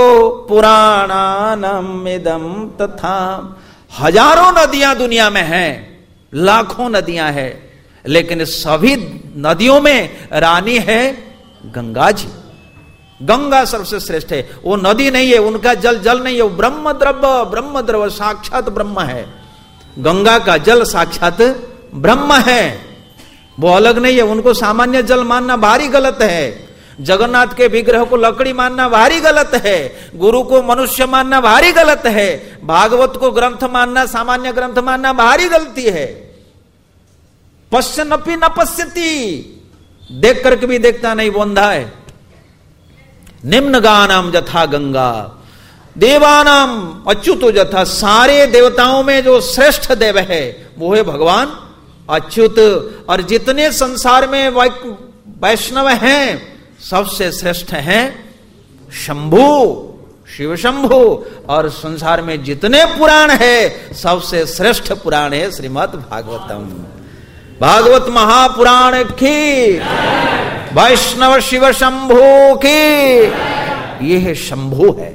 पुराणानाम इदम तथा। हजारों नदियां दुनिया में हैं, लाखों नदियां हैं, लेकिन सभी नदियों में रानी है गंगा जी। गंगा सबसे श्रेष्ठ है। वो नदी नहीं है, उनका जल जल नहीं है, वो ब्रह्म द्रव साक्षात ब्रह्म है। गंगा का जल साक्षात ब्रह्म है, वो अलग नहीं है। उनको सामान्य जल मानना भारी गलत है। जगन्नाथ के विग्रह को लकड़ी मानना भारी गलत है। गुरु को मनुष्य मानना भारी गलत है। भागवत को ग्रंथ मानना, सामान्य ग्रंथ मानना भारी गलती है। पश्यन्नपि न पश्यति, देख करके भी देखता नहीं, वो अंधा है। निम्न गानाम यथा गंगा, देवानाम अच्युतो यथा। सारे देवताओं में जो श्रेष्ठ देव है वो है भगवान अच्युत। और जितने संसार में वैष्णव हैं सबसे श्रेष्ठ हैं शंभु, शिव शंभु। और संसार में जितने पुराण है सबसे श्रेष्ठ पुराण है श्रीमद् भागवतम। भागवत महापुराण की, वैष्णव शिव शंभु की, ये है शंभु है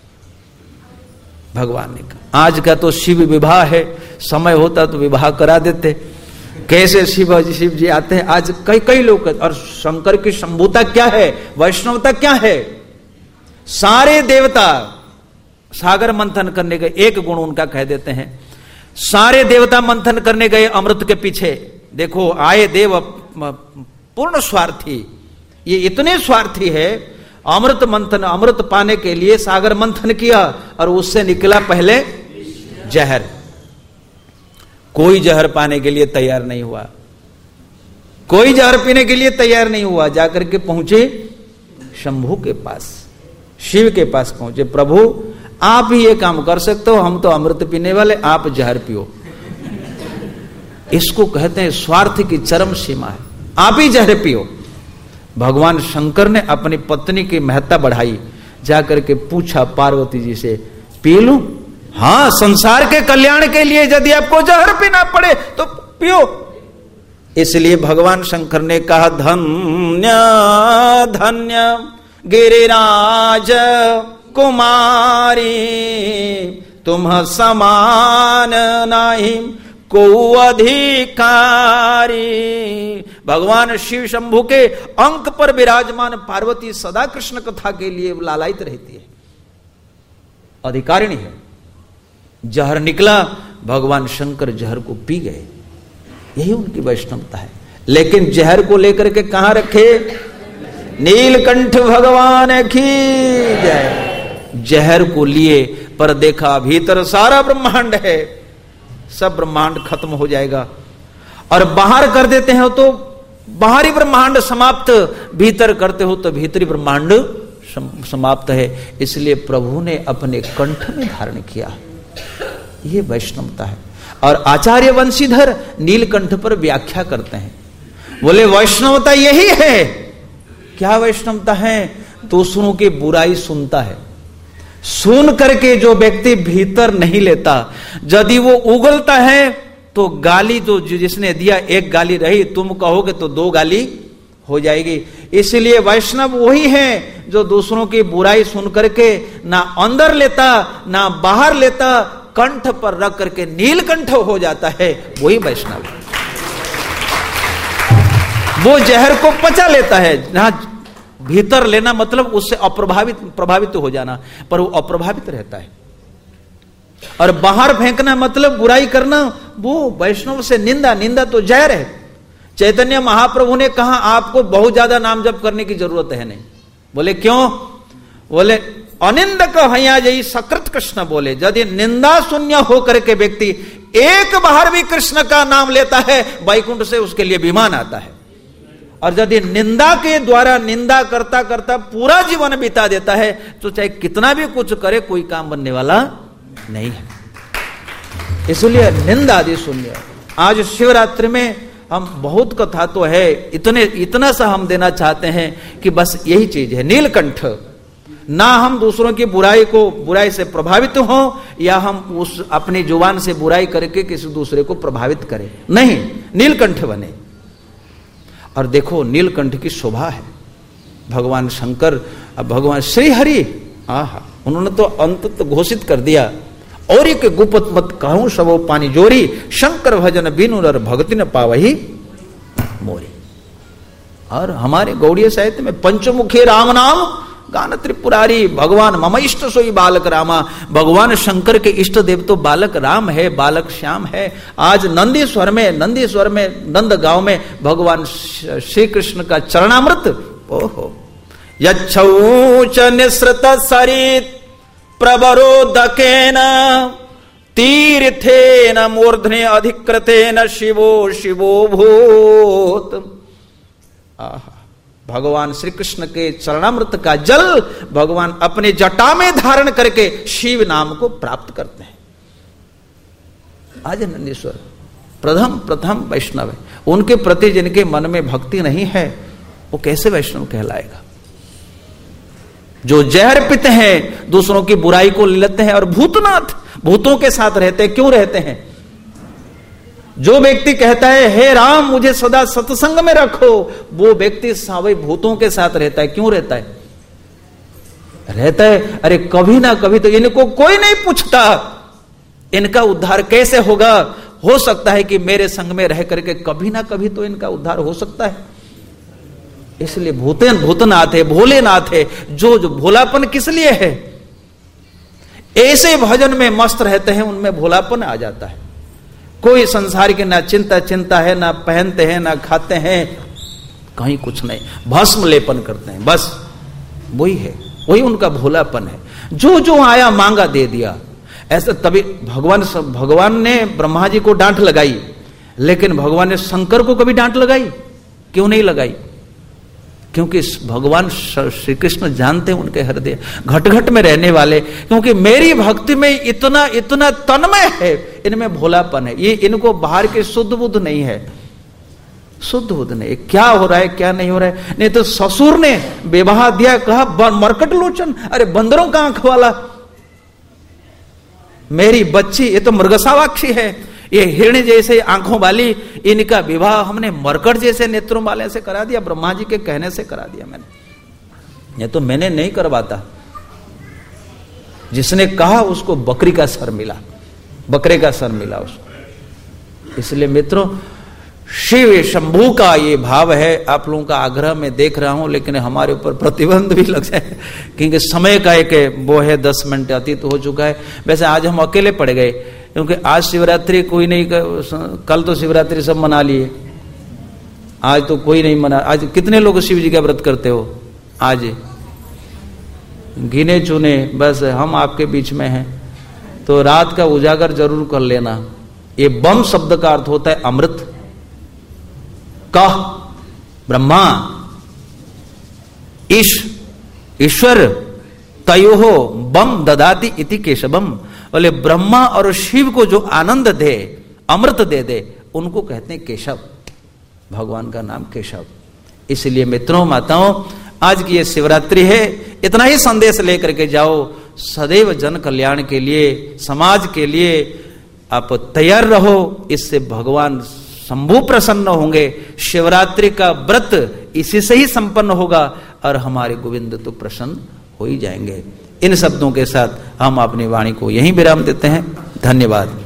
भगवान ने कहा। आज का तो शिव विवाह है, समय होता तो विवाह करा देते। कैसे शिव जी आते हैं आज कई लोग। और शंकर की शंभुता क्या है, वैष्णवता क्या है? सारे देवता सागर मंथन करने गए, एक गुण उनका कह देते हैं। सारे देवता मंथन करने गए अमृत के पीछे। देखो आए देव पूर्ण स्वार्थी, ये इतने स्वार्थी है, अमृत मंथन, अमृत पाने के लिए सागर मंथन किया और उससे निकला पहले जहर। कोई जहर पाने के लिए तैयार नहीं हुआ, कोई जहर पीने के लिए तैयार नहीं हुआ। जाकर के पहुंचे शंभु के पास। शिव के पास पहुंचे, प्रभु आप ही ये काम कर सकते हो, हम तो अमृत पीने वाले, आप जहर पियो। इसको कहते हैं स्वार्थ की चरम सीमा है, आप ही जहर पियो। भगवान शंकर ने अपनी पत्नी की महत्ता बढ़ाई, जाकर के पूछा पार्वती जी से, पी लूं? हाँ, संसार के कल्याण के लिए यदि आपको जहर पीना पड़े तो पियो। इसलिए भगवान शंकर ने कहा, धन्य धन्य गिरिराज कुमारी, तुम समान नहीं को अधिकारी। भगवान शिव शंभु के अंक पर विराजमान पार्वती सदा कृष्ण कथा के लिए लालायित रहती है, अधिकारिणी है। जहर निकला, भगवान शंकर जहर को पी गए, यही उनकी वैष्णवता है। लेकिन जहर को लेकर के कहां रखे? नीलकंठ भगवान की जय। जहर को लिए पर देखा भीतर सारा ब्रह्मांड है, सब ब्रह्मांड खत्म हो जाएगा। और बाहर कर देते हैं तो बाहरी ब्रह्मांड समाप्त, भीतर करते हो तो भीतरी ब्रह्मांड समाप्त है। इसलिए प्रभु ने अपने कंठ में धारण किया, ये वैष्णवता है। और आचार्य वंशीधर नीलकंठ पर व्याख्या करते हैं, बोले वैष्णवता यही है। क्या वैष्णवता है? दूसरों की बुराई सुनता है, सुन करके जो व्यक्ति भीतर नहीं लेता, यदि वो उगलता है तो गाली तो जिसने दिया एक गाली रही, तुम कहोगे तो दो गाली हो जाएगी। इसलिए वैष्णव वही है जो दूसरों की बुराई सुन करके ना अंदर लेता ना बाहर लेता, कंठ पर रख करके नीलकंठ हो जाता है, वही वैष्णव है। वो जहर को पचा लेता है, जहां भीतर लेना मतलब उससे प्रभावित हो जाना, पर वो अप्रभावित रहता है। और बाहर फेंकना मतलब बुराई करना, वो वैष्णव से निंदा तो जहर है। चैतन्य महाप्रभु ने कहा आपको बहुत ज्यादा नाम जप करने की जरूरत है नहीं। बोले क्यों? बोले अनिंदक हया जई सकृत कृष्ण। बोले यदि निंदा शून्य होकर के व्यक्ति एक बार भी कृष्ण का नाम लेता है, वैकुंठ से उसके लिए विमान आता है। और यदि निंदा के द्वारा निंदा करता करता पूरा जीवन बिता देता है, तो चाहे कितना भी कुछ करे कोई काम बनने वाला नहीं है। इसलिए निंदा आदि शून्य। आज शिवरात्रि में हम बहुत कथा तो है, इतना सा हम देना चाहते हैं कि बस यही चीज है, नीलकंठ। ना हम दूसरों की बुराई से प्रभावित हो, या हम उस अपनी जुबान से बुराई करके किसी दूसरे को प्रभावित करें, नहीं, नीलकंठ बने। और देखो नीलकंठ की शोभा है। भगवान शंकर, अब भगवान श्री हरि, आहा, उन्होंने तो अंत तो घोषित कर दिया, और एक गुपत मत कहूं सबो पानी जोरी, शंकर भजन बिनु नर भक्ति न पावही मोरी। और हमारे गौड़ीय साहित्य में पंचमुखी राम नाम गान त्रिपुरारी, भगवान मम इष्ट सोई बालक रामा। भगवान शंकर के इष्ट देव तो बालक राम है, बालक श्याम है। आज नंदीश्वर में नंदगांव में भगवान श्री कृष्ण का चरणामृत, ओहो, यच्छौच निसृत सरित प्रवरोदकेन तीर्थेन मूर्धने अधिकृतेन शिवो शिवो भूत। आहा, भगवान श्री कृष्ण के चरणामृत का जल भगवान अपने जटा में धारण करके शिव नाम को प्राप्त करते हैं। आज नंदीश्वर प्रथम वैष्णव है। उनके प्रति जिनके मन में भक्ति नहीं है, वो कैसे वैष्णव कहलाएगा? जो जहर पीते हैं, दूसरों की बुराई को लेते हैं, और भूतनाथ, भूतों के साथ रहते हैं। क्यों रहते हैं? जो व्यक्ति कहता है हे राम मुझे सदा सत्संग में रखो, वो व्यक्ति सावे भूतों के साथ रहता है। क्यों रहता है? रहता है, अरे कभी ना कभी तो इनको कोई नहीं पूछता, इनका उद्धार कैसे होगा? हो सकता है कि मेरे संग में रह करके कभी ना कभी तो इनका उद्धार हो सकता है। इसलिए भूतनाथ है, भोलेनाथ है। जो भोलापन किस लिए है? ऐसे भजन में मस्त रहते हैं, उनमें भोलापन आ जाता है। कोई संसार की ना चिंता है, ना पहनते हैं, ना खाते हैं, कहीं कुछ नहीं, भस्म लेपन करते हैं, बस वही है, वही उनका भोलापन है। जो आया मांगा दे दिया। ऐसा तभी भगवान ने ब्रह्मा जी को डांट लगाई, लेकिन भगवान ने शंकर को कभी डांट लगाई? क्यों नहीं लगाई? क्योंकि भगवान श्री कृष्ण जानते हैं उनके हृदय, घट घट में रहने वाले, क्योंकि मेरी भक्ति में इतना इतना तन्मय है, इनमें भोलापन है, ये इनको बाहर के शुद्ध बुद्ध नहीं है, शुद्ध बुद्ध नहीं, क्या हो रहा है क्या नहीं हो रहा है। नहीं तो ससुर ने विवाह दिया, कहा मरकट लोचन, अरे बंदरों का आंख वाला मेरी बच्ची, ये तो मृगसावाक्षी है, ये हिरण जैसे आंखों वाली, इनका विवाह हमने मरकट जैसे नेत्रों वाले से करा दिया, ब्रह्मा जी के कहने से करा दिया मैंने, ये तो मैंने नहीं करवाता, जिसने कहा उसको बकरी का सर मिला, बकरे का सर मिला उसको। इसलिए मित्रों, शिव शंभू का ये भाव है, आप लोगों का आग्रह में देख रहा हूं, लेकिन हमारे ऊपर प्रतिबंध भी लग जाए, क्योंकि समय का एक वो है, 10 मिनट अतीत हो चुका है। वैसे आज हम अकेले पड़ गए, क्योंकि आज शिवरात्रि कोई नहीं, कल तो शिवरात्रि सब मना लिए, आज तो कोई नहीं मना। आज कितने लोग शिव जी का व्रत करते हो? आज गिने चुने, बस हम आपके बीच में हैं, तो रात का उजागर जरूर कर लेना। ये बम शब्द का अर्थ होता है अमृत, कह ब्रह्मा ईश्वर तयोहो बम ददाति इति केशवम, बोले ब्रह्मा और शिव को जो आनंद दे, अमृत दे दे, उनको कहते हैं केशव, भगवान का नाम केशव। इसलिए मित्रों माताओं, आज की ये शिवरात्रि है, इतना ही संदेश लेकर के जाओ, सदैव जन कल्याण के लिए, समाज के लिए आप तैयार रहो, इससे भगवान शंभू प्रसन्न होंगे। शिवरात्रि का व्रत इसी से ही संपन्न होगा और हमारे गोविंद तो प्रसन्न हो ही जाएंगे। इन शब्दों के साथ हम अपनी वाणी को यहीं विराम देते हैं। धन्यवाद।